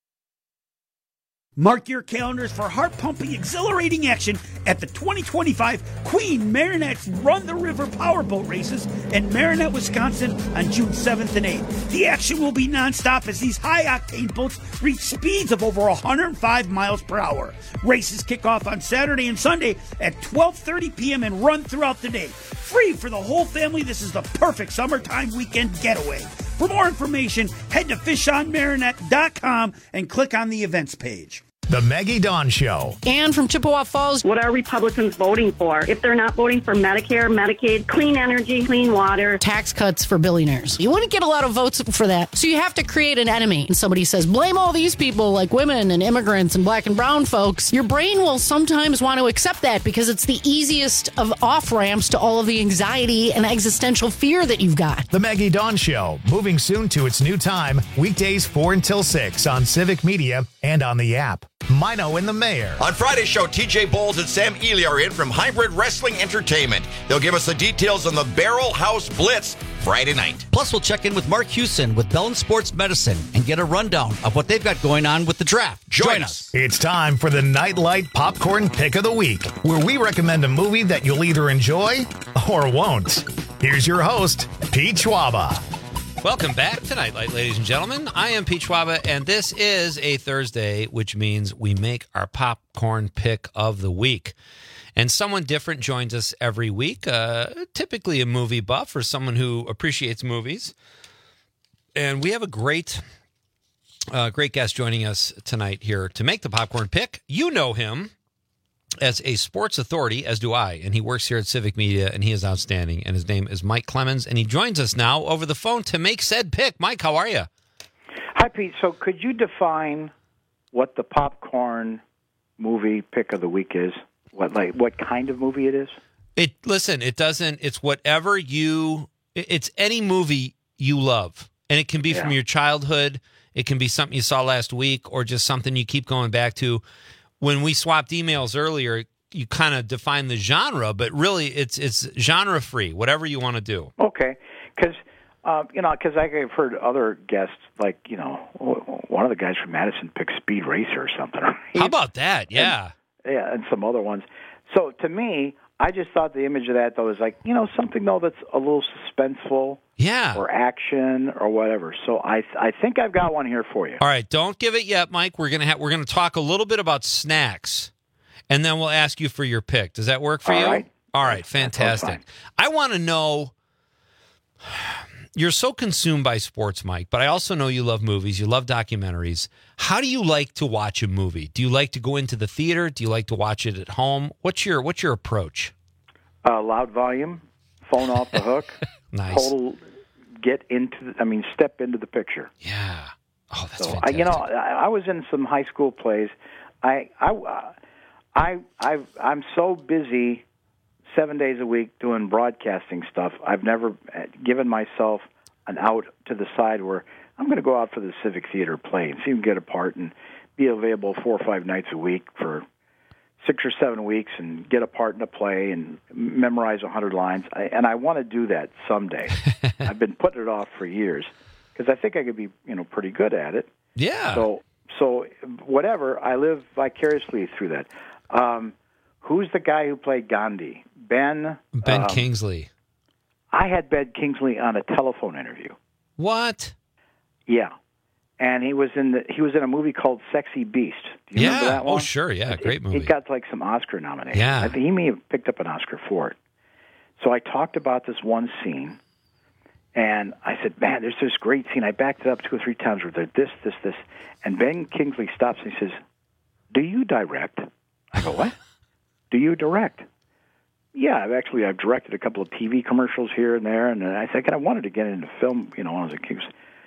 Mark your calendars for heart-pumping, exhilarating action at the 2025 Queen Marinette's Run the River Powerboat Races in Marinette, Wisconsin on June 7th and 8th. The action will be nonstop as these high-octane boats reach speeds of over 105 miles per hour. Races kick off on Saturday and Sunday at 12:30 p.m. and run throughout the day. Free for the whole family, this is the perfect summertime weekend getaway. For more information, head to fishonmarinette.com and click on the events page. The Maggie Dawn Show. Ann from Chippewa Falls. What are Republicans voting for? If they're not voting for Medicare, Medicaid, clean energy, clean water. Tax cuts for billionaires. You wouldn't get a lot of votes for that. So you have to create an enemy. And somebody says, blame all these people like women and immigrants and black and brown folks. Your brain will sometimes want to accept that because it's the easiest of off-ramps to all of the anxiety and existential fear that you've got. The Maggie Dawn Show, moving soon to its new time, weekdays 4 until 6 on Civic Media and on the app. Mino and the Mayor. On Friday's show, TJ Bowles and Sam Ely are in from Hybrid Wrestling Entertainment. They'll give us the details on the Barrel House Blitz Friday night. Plus, we'll check in with Mark Hewson with Bellin Sports Medicine and get a rundown of what they've got going on with the draft. Join us. It's time for the Nightlight Popcorn Pick of the Week, where we recommend a movie that you'll either enjoy or won't. Here's your host, Pete Schwaba. Welcome back to Nightlight, ladies and gentlemen. I am Pete Schwaba, and this is a Thursday, which means we make our popcorn pick of the week. And someone different joins us every week, typically a movie buff or someone who appreciates movies. And we have a great guest joining us tonight here to make the popcorn pick. You know him as a sports authority, as do I, and he works here at Civic Media, and he is outstanding. And his name is Mike Clemens, and he joins us now over the phone to make said pick. Mike, how are you? Hi, Pete. So could you define what the popcorn movie pick of the week is? What kind of movie it is? It's whatever it's any movie you love. And it can be from your childhood. It can be something you saw last week or just something you keep going back to. When we swapped emails earlier, you kind of define the genre, but really it's genre free, whatever you want to do. Okay. Because I've heard other guests, one of the guys from Madison picked Speed Racer or something. Right? How about that? Yeah. And some other ones. So to me, I just thought the image of that, though, is something, though, that's a little suspenseful. Yeah. Or action or whatever. So I think I've got one here for you. All right, don't give it yet, Mike. We're gonna talk a little bit about snacks, and then we'll ask you for your pick. Does that work for you? Right. All right, fantastic. I want to know. You're so consumed by sports, Mike, but I also know you love movies. You love documentaries. How do you like to watch a movie? Do you like to go into the theater? Do you like to watch it at home? What's your approach? Loud volume, phone off the hook. Nice. Total step into the picture. Yeah. Oh, that's so, fantastic. I was in some high school plays. I'm so busy 7 days a week doing broadcasting stuff. I've never given myself an out to the side where I'm going to go out for the Civic Theater play and see them get a part and be available 4 or 5 nights a week for 6 or 7 weeks and get a part in a play and memorize 100 lines. I want to do that someday. I've been putting it off for years because I think I could be, pretty good at it. Yeah. So whatever, I live vicariously through that. Who's the guy who played Gandhi? Ben Kingsley. I had Ben Kingsley on a telephone interview. What? Yeah. And he was in a movie called Sexy Beast. Do you remember that one? Oh, sure. Yeah, great movie. It got some Oscar nominations. Yeah. I think he may have picked up an Oscar for it. So I talked about this one scene, and I said, man, there's this great scene. I backed it up 2 or 3 times where there's this. And Ben Kingsley stops and he says, do you direct? I go, what? Do you direct? Yeah, I've directed a couple of TV commercials here and there, and I think I wanted to get into film, when I was a kid.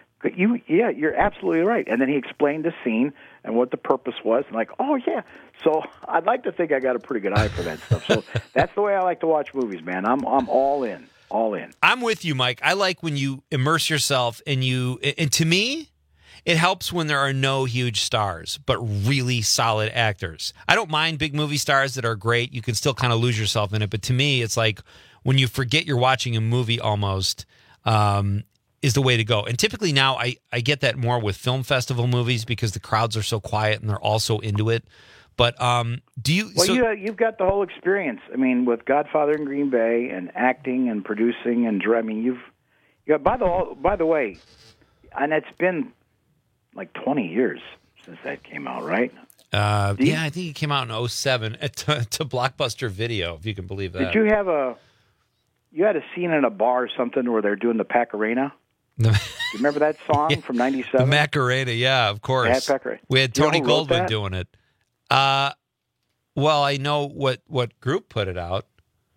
You're absolutely right. And then he explained the scene and what the purpose was, and oh yeah. So I'd like to think I got a pretty good eye for that stuff. So that's the way I like to watch movies, man. I'm all in. I'm with you, Mike. I like when you immerse yourself and to me, it helps when there are no huge stars, but really solid actors. I don't mind big movie stars that are great. You can still kind of lose yourself in it. But to me, it's like when you forget you're watching a movie almost is the way to go. And typically now I get that more with film festival movies because the crowds are so quiet and they're all so into it. But do you... Well, you've got the whole experience. I mean, with Godfather in Green Bay and acting and producing and... I mean, you've got... By the way, and it's been... 20 years since that came out, right? I think it came out in 2007 to Blockbuster Video, if you can believe that. Did you have you had a scene in a bar or something where they're doing the Pacarena? Do you remember that song from 97? The Macarena, yeah, of course. We had Tony Goldwyn doing it. Well, I know what group put it out.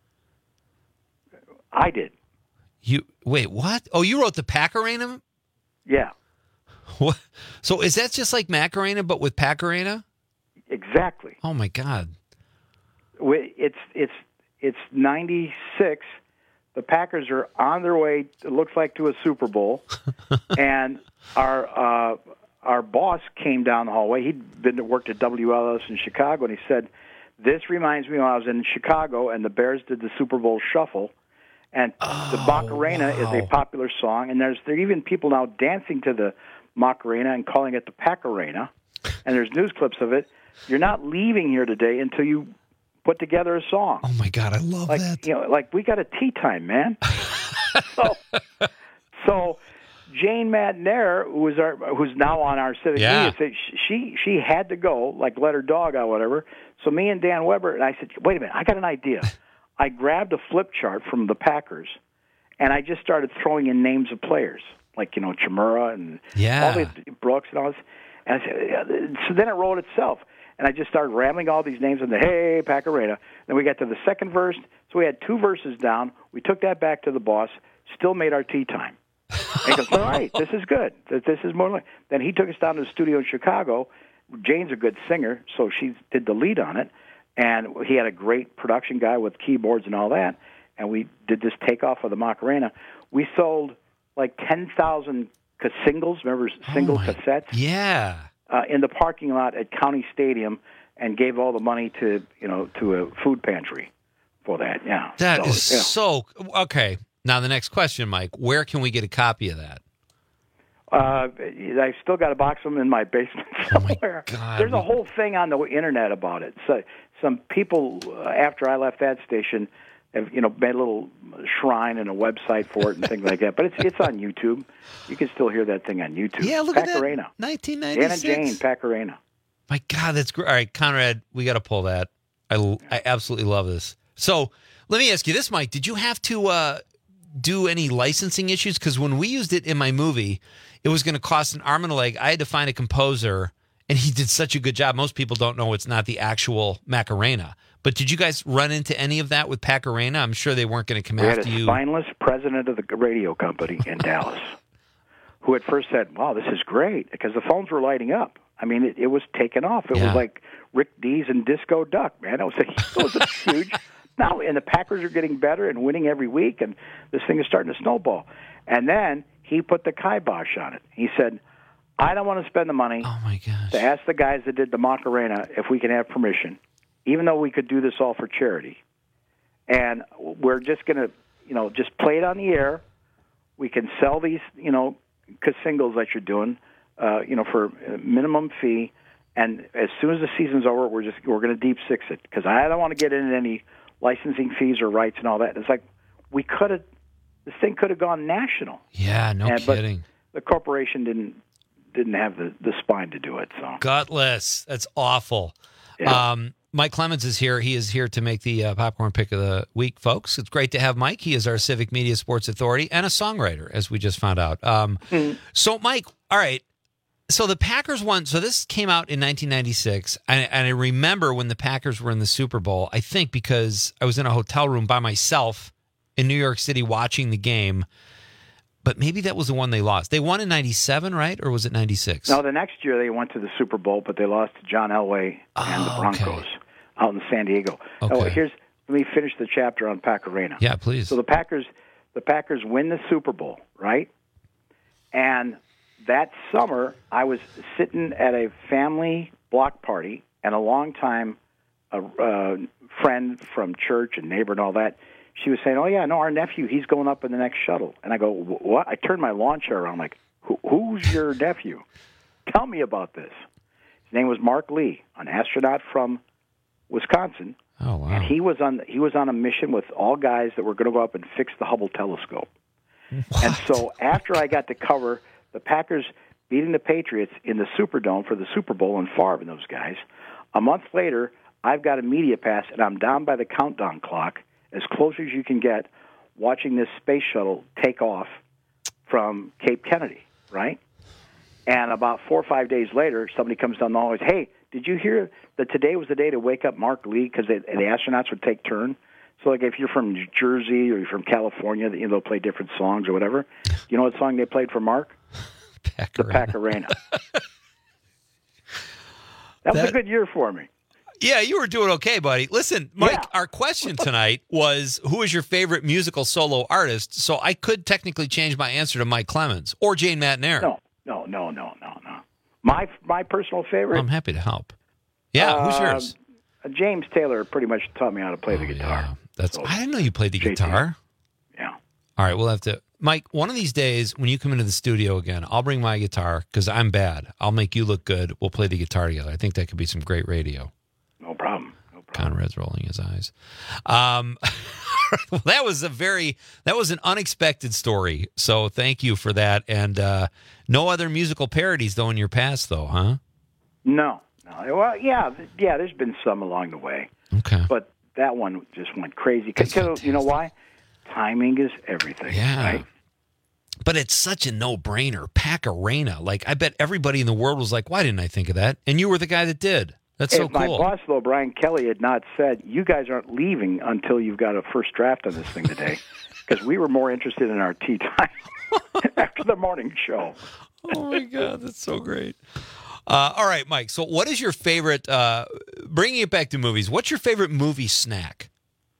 I did. Wait, what? Oh, you wrote the Pacarena? Yeah. What? So is that just like Macarena, but with Pacarena? Exactly. Oh my God! It's 96. The Packers are on their way. It looks like to a Super Bowl, and our boss came down the hallway. He'd worked at WLS in Chicago, and he said, "This reminds me when I was in Chicago, and the Bears did the Super Bowl shuffle." And the Macarena is a popular song, and there are even people now dancing to the Macarena and calling it the Pacarena. And there's news clips of it. You're not leaving here today until you put together a song. Oh my God, I love that. You know, like we got a tea time, man. So Jane Madnair, who's now on our civic media, said she had to go, like let her dog out, whatever. So me and Dan Weber, and I said, wait a minute, I got an idea. I grabbed a flip chart from the Packers, and I just started throwing in names of players, like, you know, Chimera and all these Brooks and all this. And I said, so then it wrote itself. And I just started rambling all these names and hey, Pacarena. Then we got to the second verse, so we had 2 verses down. We took that back to the boss, still made our tea time. And he goes, all right, this is good. This is more like. Then he took us down to the studio in Chicago. Jane's a good singer, so she did the lead on it. And he had a great production guy with keyboards and all that. And we did this takeoff of the Macarena. We sold like 10,000 singles, remember single cassettes? Yeah. In the parking lot at County Stadium, and gave all the money to a food pantry for that. Yeah. That is so okay. Now the next question, Mike, where can we get a copy of that? I've still got a box of them in my basement somewhere. Oh my God. There's a whole thing on the internet about it. So some people after I left that station have made a little shrine and a website for it and things like that. But it's on YouTube. You can still hear that thing on YouTube. Yeah, look Pacarena. at that. 1996. Dan and Jane, Pacarena. My God, that's great. All right, Conrad, we got to pull that. I absolutely love this. So let me ask you this, Mike. Did you have to do any licensing issues? Because when we used it in my movie, it was going to cost an arm and a leg. I had to find a composer, and he did such a good job. Most people don't know it's not the actual Macarena. But did you guys run into any of that with Pacarena? I'm sure they weren't going to come after you. We had a spineless president of the radio company in Dallas who at first said, wow, this is great, because the phones were lighting up. I mean, it was taken off. It was like Rick Dees and Disco Duck, man. It was a huge. Now, and the Packers are getting better and winning every week, and this thing is starting to snowball. And then he put the kibosh on it. He said, I don't want to spend the money to ask the guys that did the Macarena if we can have permission, even though we could do this all for charity. And we're just going to, just play it on the air. We can sell these, singles that you're doing, for a minimum fee. And as soon as the season's over, we're going to deep six it, because I don't want to get into any licensing fees or rights and all that. It's like this thing could have gone national. Yeah, no kidding. But the corporation didn't have the spine to do it. So gutless. That's awful. Yeah. Mike Clemens is here. He is here to make the popcorn pick of the week, folks. It's great to have Mike. He is our Civic Media Sports Authority and a songwriter, as we just found out. So, Mike, all right. So the Packers won. So this came out in 1996, and I remember when the Packers were in the Super Bowl, I think because I was in a hotel room by myself in New York City watching the game, but maybe that was the one they lost. They won in 97, right? Or was it 96? No, the next year they went to the Super Bowl, but they lost to John Elway and the Broncos out in San Diego. Okay. Let me finish the chapter on Pacarena. Yeah, please. So the Packers win the Super Bowl, right? And that summer, I was sitting at a family block party, and a longtime friend from church and neighbor and all that, she was saying, oh, yeah, no, our nephew, he's going up in the next shuttle. And I go, what? I turned my lawn chair around like, who's your nephew? Tell me about this. His name was Mark Lee, an astronaut from Wisconsin. Oh, wow. And he was on a mission with all guys that were going to go up and fix the Hubble telescope. What? And so after I got to cover the Packers beating the Patriots in the Superdome for the Super Bowl and Favre and those guys, a month later, I've got a media pass, and I'm down by the countdown clock, as close as you can get, watching this space shuttle take off from Cape Kennedy, right? And about 4 or 5 days later, somebody comes down the hallway and says, hey, did you hear that today was the day to wake up Mark Lee, because the astronauts would take turn? So, like, if you're from New Jersey or you're from California, they'll play different songs or whatever. You know what song they played for Mark? Pacarena. The Pacarena. That was a good year for me. Yeah, you were doing okay, buddy. Listen, Mike, our question tonight was, who is your favorite musical solo artist? So I could technically change my answer to Mike Clemens or Jane Madnair. No. My personal favorite. I'm happy to help. Yeah, who's yours? James Taylor pretty much taught me how to play the guitar. Yeah. I didn't know you played the guitar. Yeah. All right, we'll have to. Mike, one of these days when you come into the studio again, I'll bring my guitar because I'm bad. I'll make you look good. We'll play the guitar together. I think that could be some great radio. No problem. Conrad's rolling his eyes. Well, that was an unexpected story. So thank you for that. And no other musical parodies though in your past, though, huh? No. Well, yeah. There's been some along the way. Okay. But that one just went crazy. Because you know why? Timing is everything. Yeah. Right? But it's such a no-brainer. Pac-Arena. Like, I bet everybody in the world was like, why didn't I think of that? And you were the guy that did. That's so cool. My boss, though, Brian Kelly, had not said, you guys aren't leaving until you've got a first draft on this thing today. Because we were more interested in our tea time after the morning show. Oh, my God. That's so great. All right, Mike. So what is your favorite, bringing it back to movies, what's your favorite movie snack?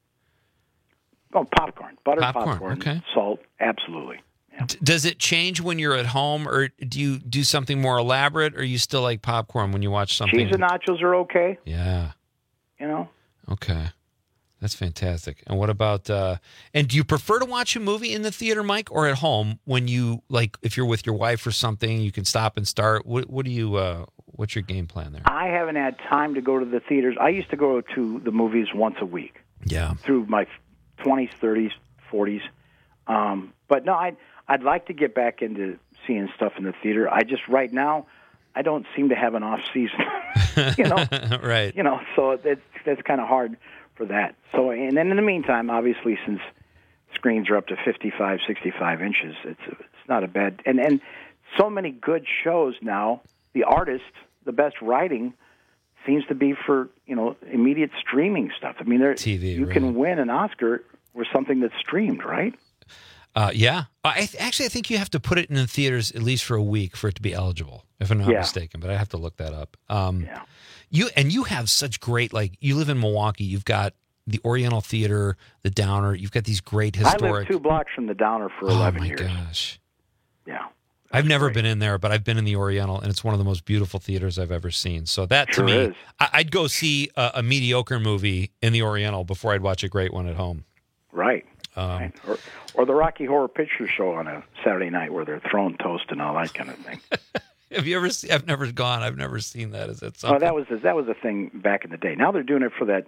Oh, popcorn. Buttered popcorn. Okay. Salt. Absolutely. Yeah. Does it change when you're at home, or do you do something more elaborate, or you still like popcorn when you watch something? Cheese and nachos are okay. Yeah. You know? Okay. That's fantastic. And what about, and do you prefer to watch a movie in the theater, Mike, or at home when you, like, if you're with your wife or something, you can stop and start? What do you, what's your game plan there? I haven't had time to go to the theaters. I used to go to the movies once a week. Yeah. Through my 20s, 30s, 40s. But no, I'd like to get back into seeing stuff in the theater. I just, right now, I don't seem to have an off season, you know? Right. You know, so that's kind of hard for that. So, and then in the meantime, obviously, since screens are up to 55, 65 inches, it's not a bad, and so many good shows now. The artist, the best writing seems to be for, you know, immediate streaming stuff. I mean, TV, you can win an Oscar for something that's streamed, right? Yeah. I think you have to put it in the theaters at least for a week for it to be eligible, if I'm not mistaken, but I have to look that up. Yeah. You have such great, like, you live in Milwaukee, you've got the Oriental Theater, the Downer, you've got these great historic... I lived 2 blocks from the Downer for 11 years. Oh, my gosh. Yeah. I've never been in there, but I've been in the Oriental, and it's one of the most beautiful theaters I've ever seen. So that, to me, is. I'd go see a mediocre movie in the Oriental before I'd watch a great one at home. Right. Right. Or the Rocky Horror Picture Show on a Saturday night where they're throwing toast and all that kind of thing. Have you ever seen? I've never gone. I've never seen that. Is that something? Oh, that was a thing back in the day. Now they're doing it for that.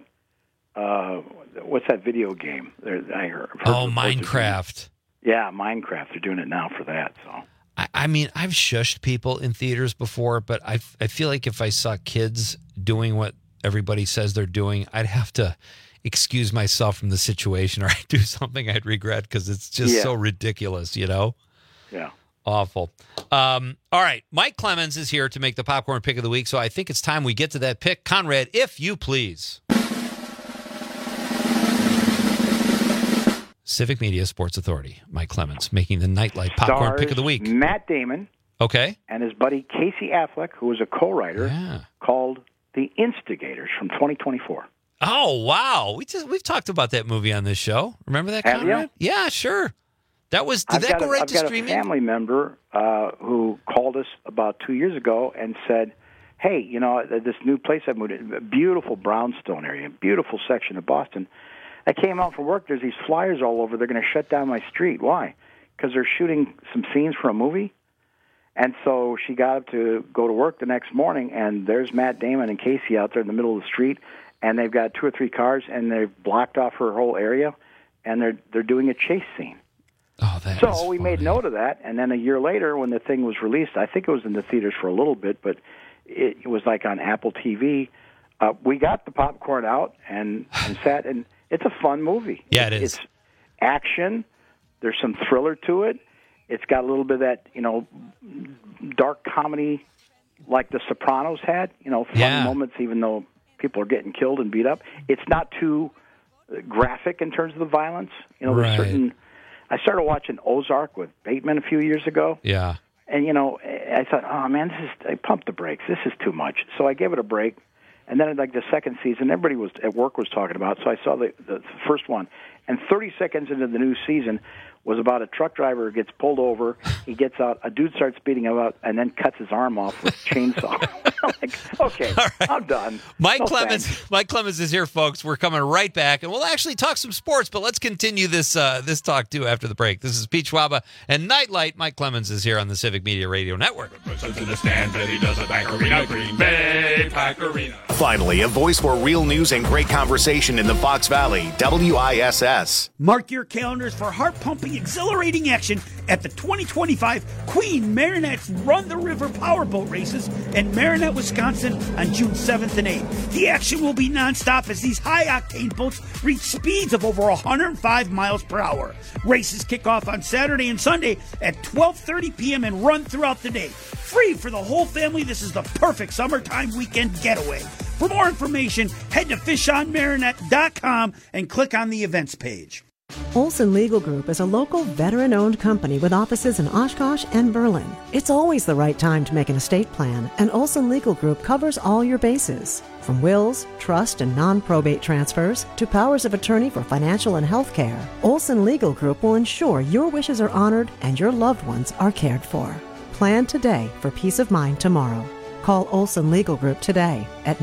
What's that video game? I heard Minecraft. Yeah, Minecraft. They're doing it now for that. So. I mean, I've shushed people in theaters before, but I feel like if I saw kids doing what everybody says they're doing, I'd have to excuse myself from the situation, or I'd do something I'd regret because it's just so ridiculous, you know? Yeah. Awful. All right. Mike Clemens is here to make the popcorn pick of the week, so I think it's time we get to that pick. Conrad, if you please. Civic Media Sports Authority, Mike Clemens, making the Nightlight popcorn Stars pick of the week. Matt Damon. Okay. And his buddy Casey Affleck, who was a co-writer, called The Instigators from 2024. Oh, wow. We've talked about that movie on this show. Remember that, Have Conrad? you? Yeah, sure. Did that go right to streaming? I've got a family member who called us about 2 years ago and said, hey, you know, this new place I moved in, a beautiful brownstone area, a beautiful section of Boston. I came out from work. There's these flyers all over. They're going to shut down my street. Why? Because they're shooting some scenes for a movie. And so she got up to go to work the next morning, and there's Matt Damon and Casey out there in the middle of the street, and they've got 2 or 3 cars, and they've blocked off her whole area, and they're doing a chase scene. Oh, that so we made note of that, and then a year later, when the thing was released, I think it was in the theaters for a little bit, but it was like on Apple TV. We got the popcorn out and sat, and it's a fun movie. Yeah, it is. It's action. There's some thriller to it. It's got a little bit of that, you know, dark comedy like The Sopranos had, you know, fun moments even though people are getting killed and beat up. It's not too graphic in terms of the violence. You know, there's certain... I started watching Ozark with Bateman a few years ago. Yeah. And, you know, I thought, oh, man, I pumped the brakes. This is too much. So I gave it a break. And then, like, the second season, everybody was at work was talking about it. So I saw the first one. And 30 seconds into the new season was about a truck driver who gets pulled over. He gets out, a dude starts beating him up, and then cuts his arm off with a chainsaw. I'm like, okay, I'm done. Mike Clemens is here, folks. We're coming right back, and we'll actually talk some sports, but let's continue this this talk, too, after the break. This is Pete Schwaba and Nightlight. Mike Clemens is here on the Civic Media Radio Network. Finally, a voice for real news and great conversation in the Fox Valley, WISS. Mark your calendars for heart-pumping, exhilarating action at the 2025 Queen Marinette's Run the River Powerboat Races in Marinette, Wisconsin on June 7th and 8th. The action will be nonstop as these high-octane boats reach speeds of over 105 miles per hour. Races kick off on Saturday and Sunday at 12:30 p.m. and run throughout the day. Free for the whole family, this is the perfect summertime weekend getaway. For more information, head to fishonmarinette.com and click on the events page. Olson Legal Group is a local veteran-owned company with offices in Oshkosh and Berlin. It's always the right time to make an estate plan, and Olson Legal Group covers all your bases. From wills, trust, and non-probate transfers to powers of attorney for financial and health care, Olson Legal Group will ensure your wishes are honored and your loved ones are cared for. Plan today for peace of mind tomorrow. Call Olson Legal Group today at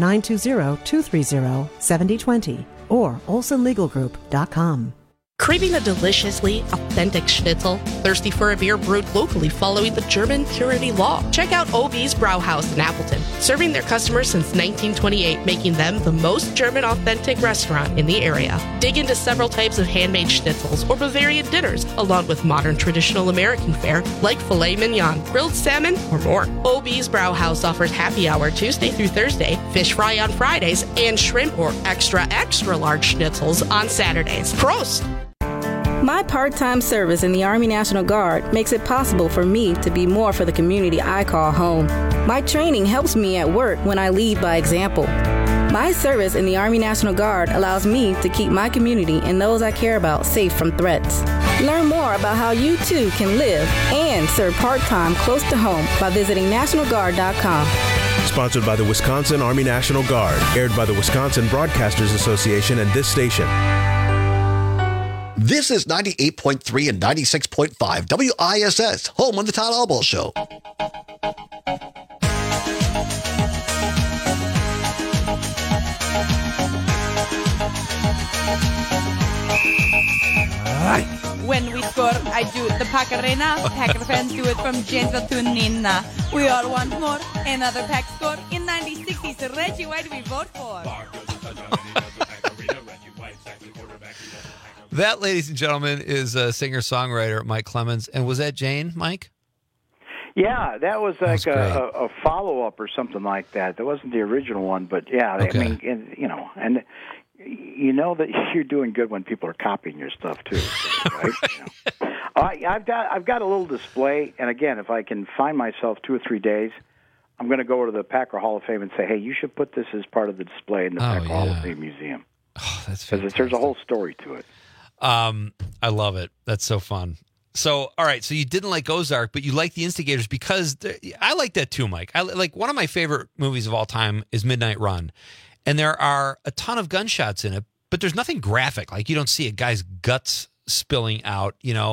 920-230-7020 or olsonlegalgroup.com. Craving a deliciously authentic schnitzel? Thirsty for a beer brewed locally following the German purity law? Check out OB's Brauhaus in Appleton, serving their customers since 1928, making them the most German authentic restaurant in the area. Dig into several types of handmade schnitzels or Bavarian dinners, along with modern traditional American fare like filet mignon, grilled salmon, or more. OB's Brauhaus offers happy hour Tuesday through Thursday, fish fry on Fridays, and shrimp or extra large schnitzels on Saturdays. Prost! My part-time service in the Army National Guard makes it possible for me to be more for the community I call home. My training helps me at work when I lead by example. My service in the Army National Guard allows me to keep my community and those I care about safe from threats. Learn more about how you too can live and serve part-time close to home by visiting NationalGuard.com. Sponsored by the Wisconsin Army National Guard, aired by the Wisconsin Broadcasters Association and this station. This is 98.3 and 96.5 WISS, home of the Todd Albaugh Show. When we score, I do the Pacarena. Packer fans do it from Gentle to Nina. We all want more. Another Pack score in 96 is Reggie White we vote for. That, ladies and gentlemen, is singer-songwriter Mike Clemens. And was that Jane, Mike? Yeah, that was like a follow-up or something like that. That wasn't the original one, but yeah, Okay. I mean, and you know that you're doing good when people are copying your stuff too, right? I've got a little display, and again, if I can find myself 2 or 3 days, I'm going to go to the Packer Hall of Fame and say, hey, you should put this as part of the display in the Packer Hall of Fame Museum. Oh, that's because there's a whole story to it. I love it. That's so fun. So, all right. So you didn't like Ozark, but you like The Instigators because I like that too, Mike. I like one of my favorite movies of all time is Midnight Run, and there are a ton of gunshots in it, but there's nothing graphic. Like you don't see a guy's guts spilling out.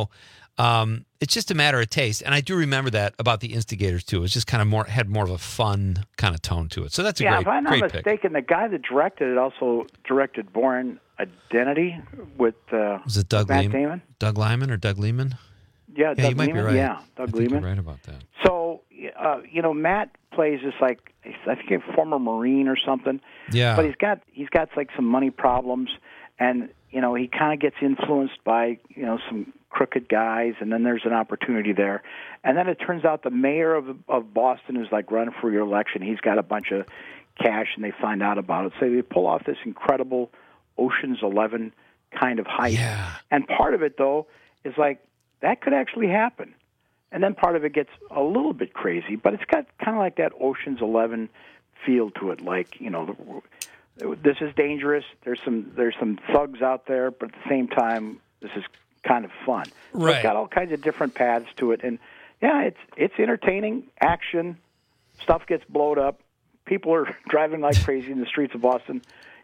It's just a matter of taste. And I do remember that about The Instigators too. It's just kind of had more of a fun kind of tone to it. So that's a if I'm not great pick. mistaken, the guy that directed it also directed Bourne Identity with Was it Doug Matt Damon? Doug Lyman or Doug Lehman? Yeah, you Doug might Lehman. be right. Yeah, Doug Lehman. You're right about that. So, Matt plays this I think a former Marine or something. Yeah. But he's got like some money problems, and he kind of gets influenced by some crooked guys, and then there's an opportunity there, and then it turns out the mayor of Boston who's like running for your election, he's got a bunch of cash, and they find out about it. So they pull off this incredible Ocean's 11 kind of heist. Yeah. And part of it though is like that could actually happen. And then part of it gets a little bit crazy, but it's got kind of like that Ocean's 11 feel to it. Like, this is dangerous. There's some thugs out there, but at the same time, this is kind of fun. So Right. It's got all kinds of different paths to it. And, yeah, it's entertaining, action, stuff gets blowed up. People are driving like crazy in the streets of Boston.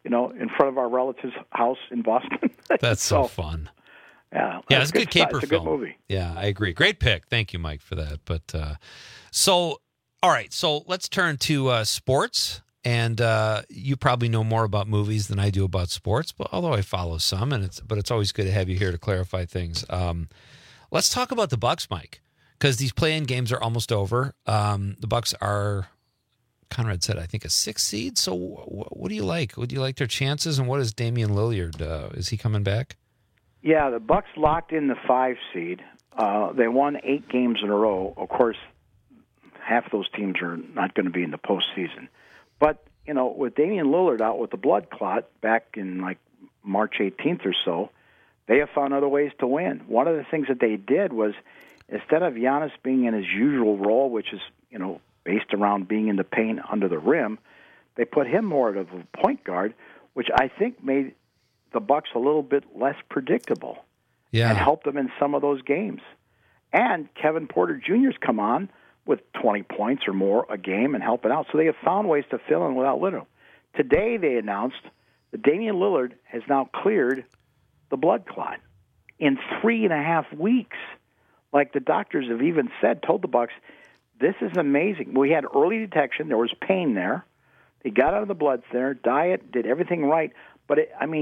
in front of our relative's house in Boston. That's so fun. Yeah, it's a good caper It's a film. good movie. Yeah, I agree. Great pick. Thank you, Mike, for that. But all right. So let's turn to sports. And you probably know more about movies than I do about sports, but although I follow some, but it's always good to have you here to clarify things. Let's talk about the Bucks, Mike, because these play-in games are almost over. The Bucks are, Conrad said, I think a 6th seed. So what do you like? What do you like their chances? And what is Damian Lillard? Is he coming back? Yeah, the Bucks locked in the 5 seed. They won 8 games in a row. Of course, half those teams are not going to be in the postseason. But, with Damian Lillard out with the blood clot back in like March 18th or so, they have found other ways to win. One of the things that they did was, instead of Giannis being in his usual role, which is, based around being in the paint under the rim, they put him more of a point guard, which I think made the Bucks a little bit less predictable and helped them in some of those games. And Kevin Porter Jr.'s come on with 20 points or more a game and helping out. So they have found ways to fill in without Lillard. Today they announced that Damian Lillard has now cleared the blood clot in 3.5 weeks. Like the doctors have even told the Bucks, this is amazing. We had early detection. There was pain there. He got out of the blood thinner, diet, did everything right. But,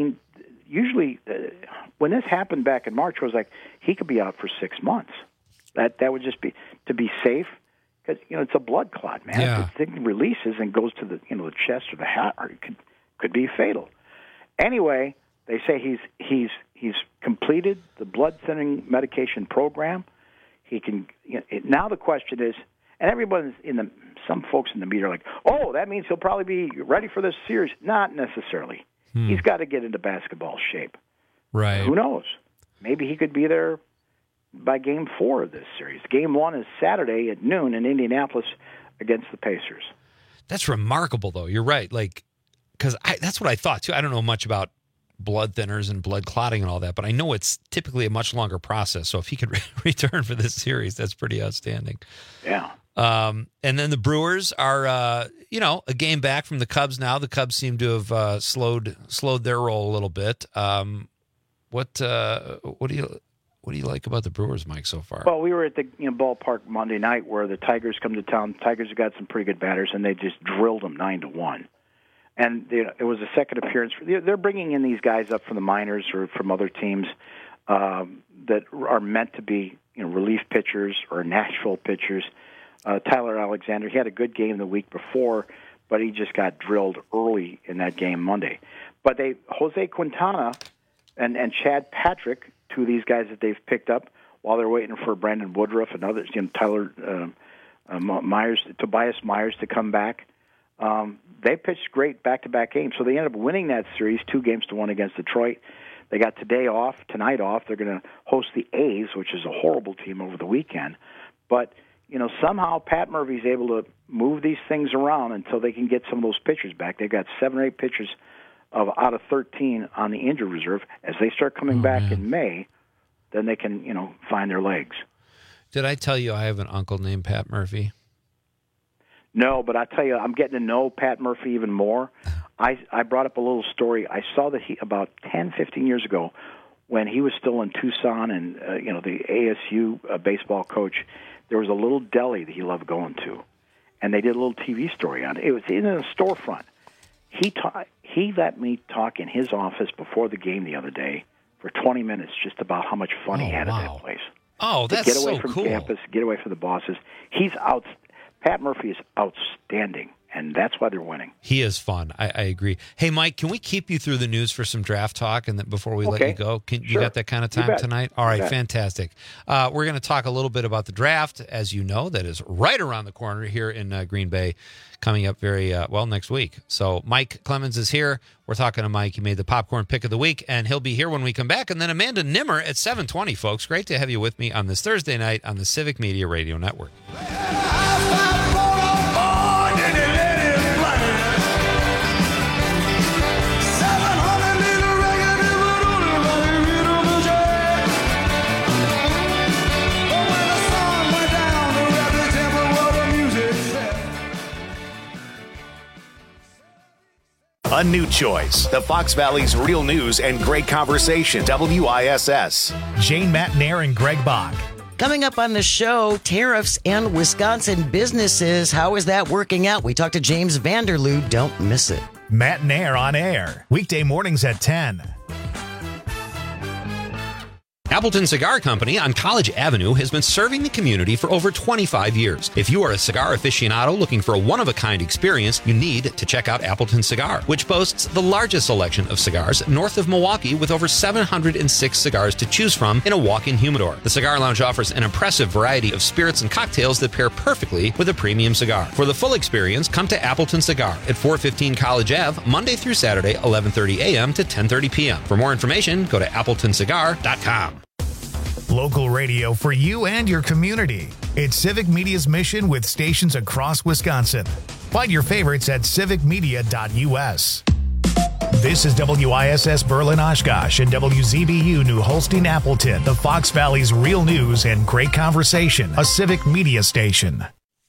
usually when this happened back in March, it was like he could be out for 6 months. That would just be to be safe. Because it's a blood clot, man. Yeah. If the thing releases and goes to the the chest or the heart, it could be fatal. Anyway, they say he's completed the blood thinning medication program. He can now. The question is, and everyone's some folks in the media are like, oh, that means he'll probably be ready for this series. Not necessarily. He's got to get into basketball shape. Right. Who knows? Maybe he could be there by Game 4 of this series. Game 1 is Saturday at noon in Indianapolis against the Pacers. That's remarkable, though. You're right. Because that's what I thought, too. I don't know much about blood thinners and blood clotting and all that, but I know it's typically a much longer process. So if he could return for this series, that's pretty outstanding. Yeah. And then the Brewers are, a game back from the Cubs now. The Cubs seem to have slowed their roll a little bit. What do you like about the Brewers, Mike, so far? Well, we were at the ballpark Monday night where the Tigers come to town. Tigers have got some pretty good batters, and they just drilled them 9-1. And it was a second appearance. They're bringing in these guys up from the minors or from other teams that are meant to be relief pitchers or Nashville pitchers. Tyler Alexander, he had a good game the week before, but he just got drilled early in that game Monday. But Jose Quintana and Chad Patrick, two of these guys that they've picked up while they're waiting for Brandon Woodruff and others, Tyler Tobias Myers to come back. They pitched great back-to-back games, so they ended up winning that series 2-1 against Detroit. They got tonight off. They're going to host the A's, which is a horrible team, over the weekend. But somehow Pat Murphy's able to move these things around until they can get some of those pitchers back. They've got 7 or 8 pitchers out of 13 on the injured reserve. As they start coming back in May, then they can, find their legs. Did I tell you I have an uncle named Pat Murphy? No, but I tell you, I'm getting to know Pat Murphy even more. I brought up a little story. I saw that he, about 10, 15 years ago, when he was still in Tucson and, the ASU baseball coach, there was a little deli that he loved going to, and they did a little TV story on it. It was in a storefront. He let me talk in his office before the game the other day for 20 minutes just about how much fun he had at that place. Oh, that's get away so from cool. campus, get away from the bosses. Pat Murphy is outstanding, and that's why they're winning. He is fun. I agree. Hey, Mike, can we keep you through the news for some draft talk and then before we let you go? You got that kind of time tonight? All right, fantastic. We're going to talk a little bit about the draft. As you know, that is right around the corner here in Green Bay, coming up very next week. So Mike Clemens is here. We're talking to Mike. He made the popcorn pick of the week, and he'll be here when we come back. And then Amanda Nimmer at 7:20, folks. Great to have you with me on this Thursday night on the Civic Media Radio Network. A new choice. The Fox Valley's real news and great conversation. WISS. Jane Matnair and Greg Bach. Coming up on the show, tariffs and Wisconsin businesses. How is that working out? We talked to James Vanderloo. Don't miss it. Matnair on air. Weekday mornings at 10. Appleton Cigar Company on College Avenue has been serving the community for over 25 years. If you are a cigar aficionado looking for a one-of-a-kind experience, you need to check out Appleton Cigar, which boasts the largest selection of cigars north of Milwaukee with over 706 cigars to choose from in a walk-in humidor. The Cigar Lounge offers an impressive variety of spirits and cocktails that pair perfectly with a premium cigar. For the full experience, come to Appleton Cigar at 415 College Ave, Monday through Saturday, 11:30 a.m. to 10:30 p.m. For more information, go to appletoncigar.com. Local radio for you and your community. It's Civic Media's mission with stations across Wisconsin. Find your favorites at civicmedia.us. This is WISS Berlin Oshkosh and WZBU New Holstein Appleton, the Fox Valley's real news and great conversation, a Civic Media station.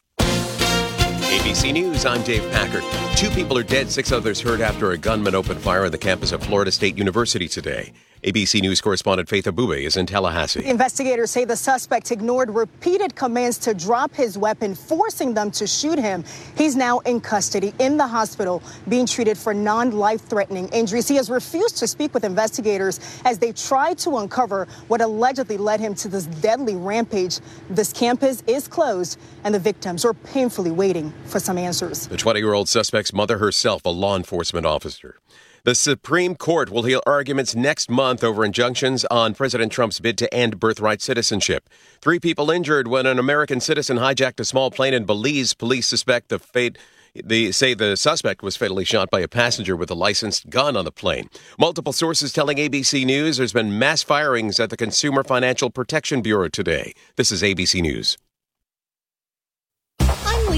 ABC News, I'm Dave Packard. 2 people are dead, 6 others hurt after a gunman opened fire on the campus of Florida State University today. ABC News correspondent Faith Abube is in Tallahassee. Investigators say the suspect ignored repeated commands to drop his weapon, forcing them to shoot him. He's now in custody in the hospital, being treated for non-life-threatening injuries. He has refused to speak with investigators as they try to uncover what allegedly led him to this deadly rampage. This campus is closed, and the victims are painfully waiting for some answers. The 20-year-old suspect's mother herself, a law enforcement officer. The Supreme Court will hear arguments next month over injunctions on President Trump's bid to end birthright citizenship. 3 people injured when an American citizen hijacked a small plane in Belize. Police suspect They say the suspect was fatally shot by a passenger with a licensed gun on the plane. Multiple sources telling ABC News there's been mass firings at the Consumer Financial Protection Bureau today. This is ABC News.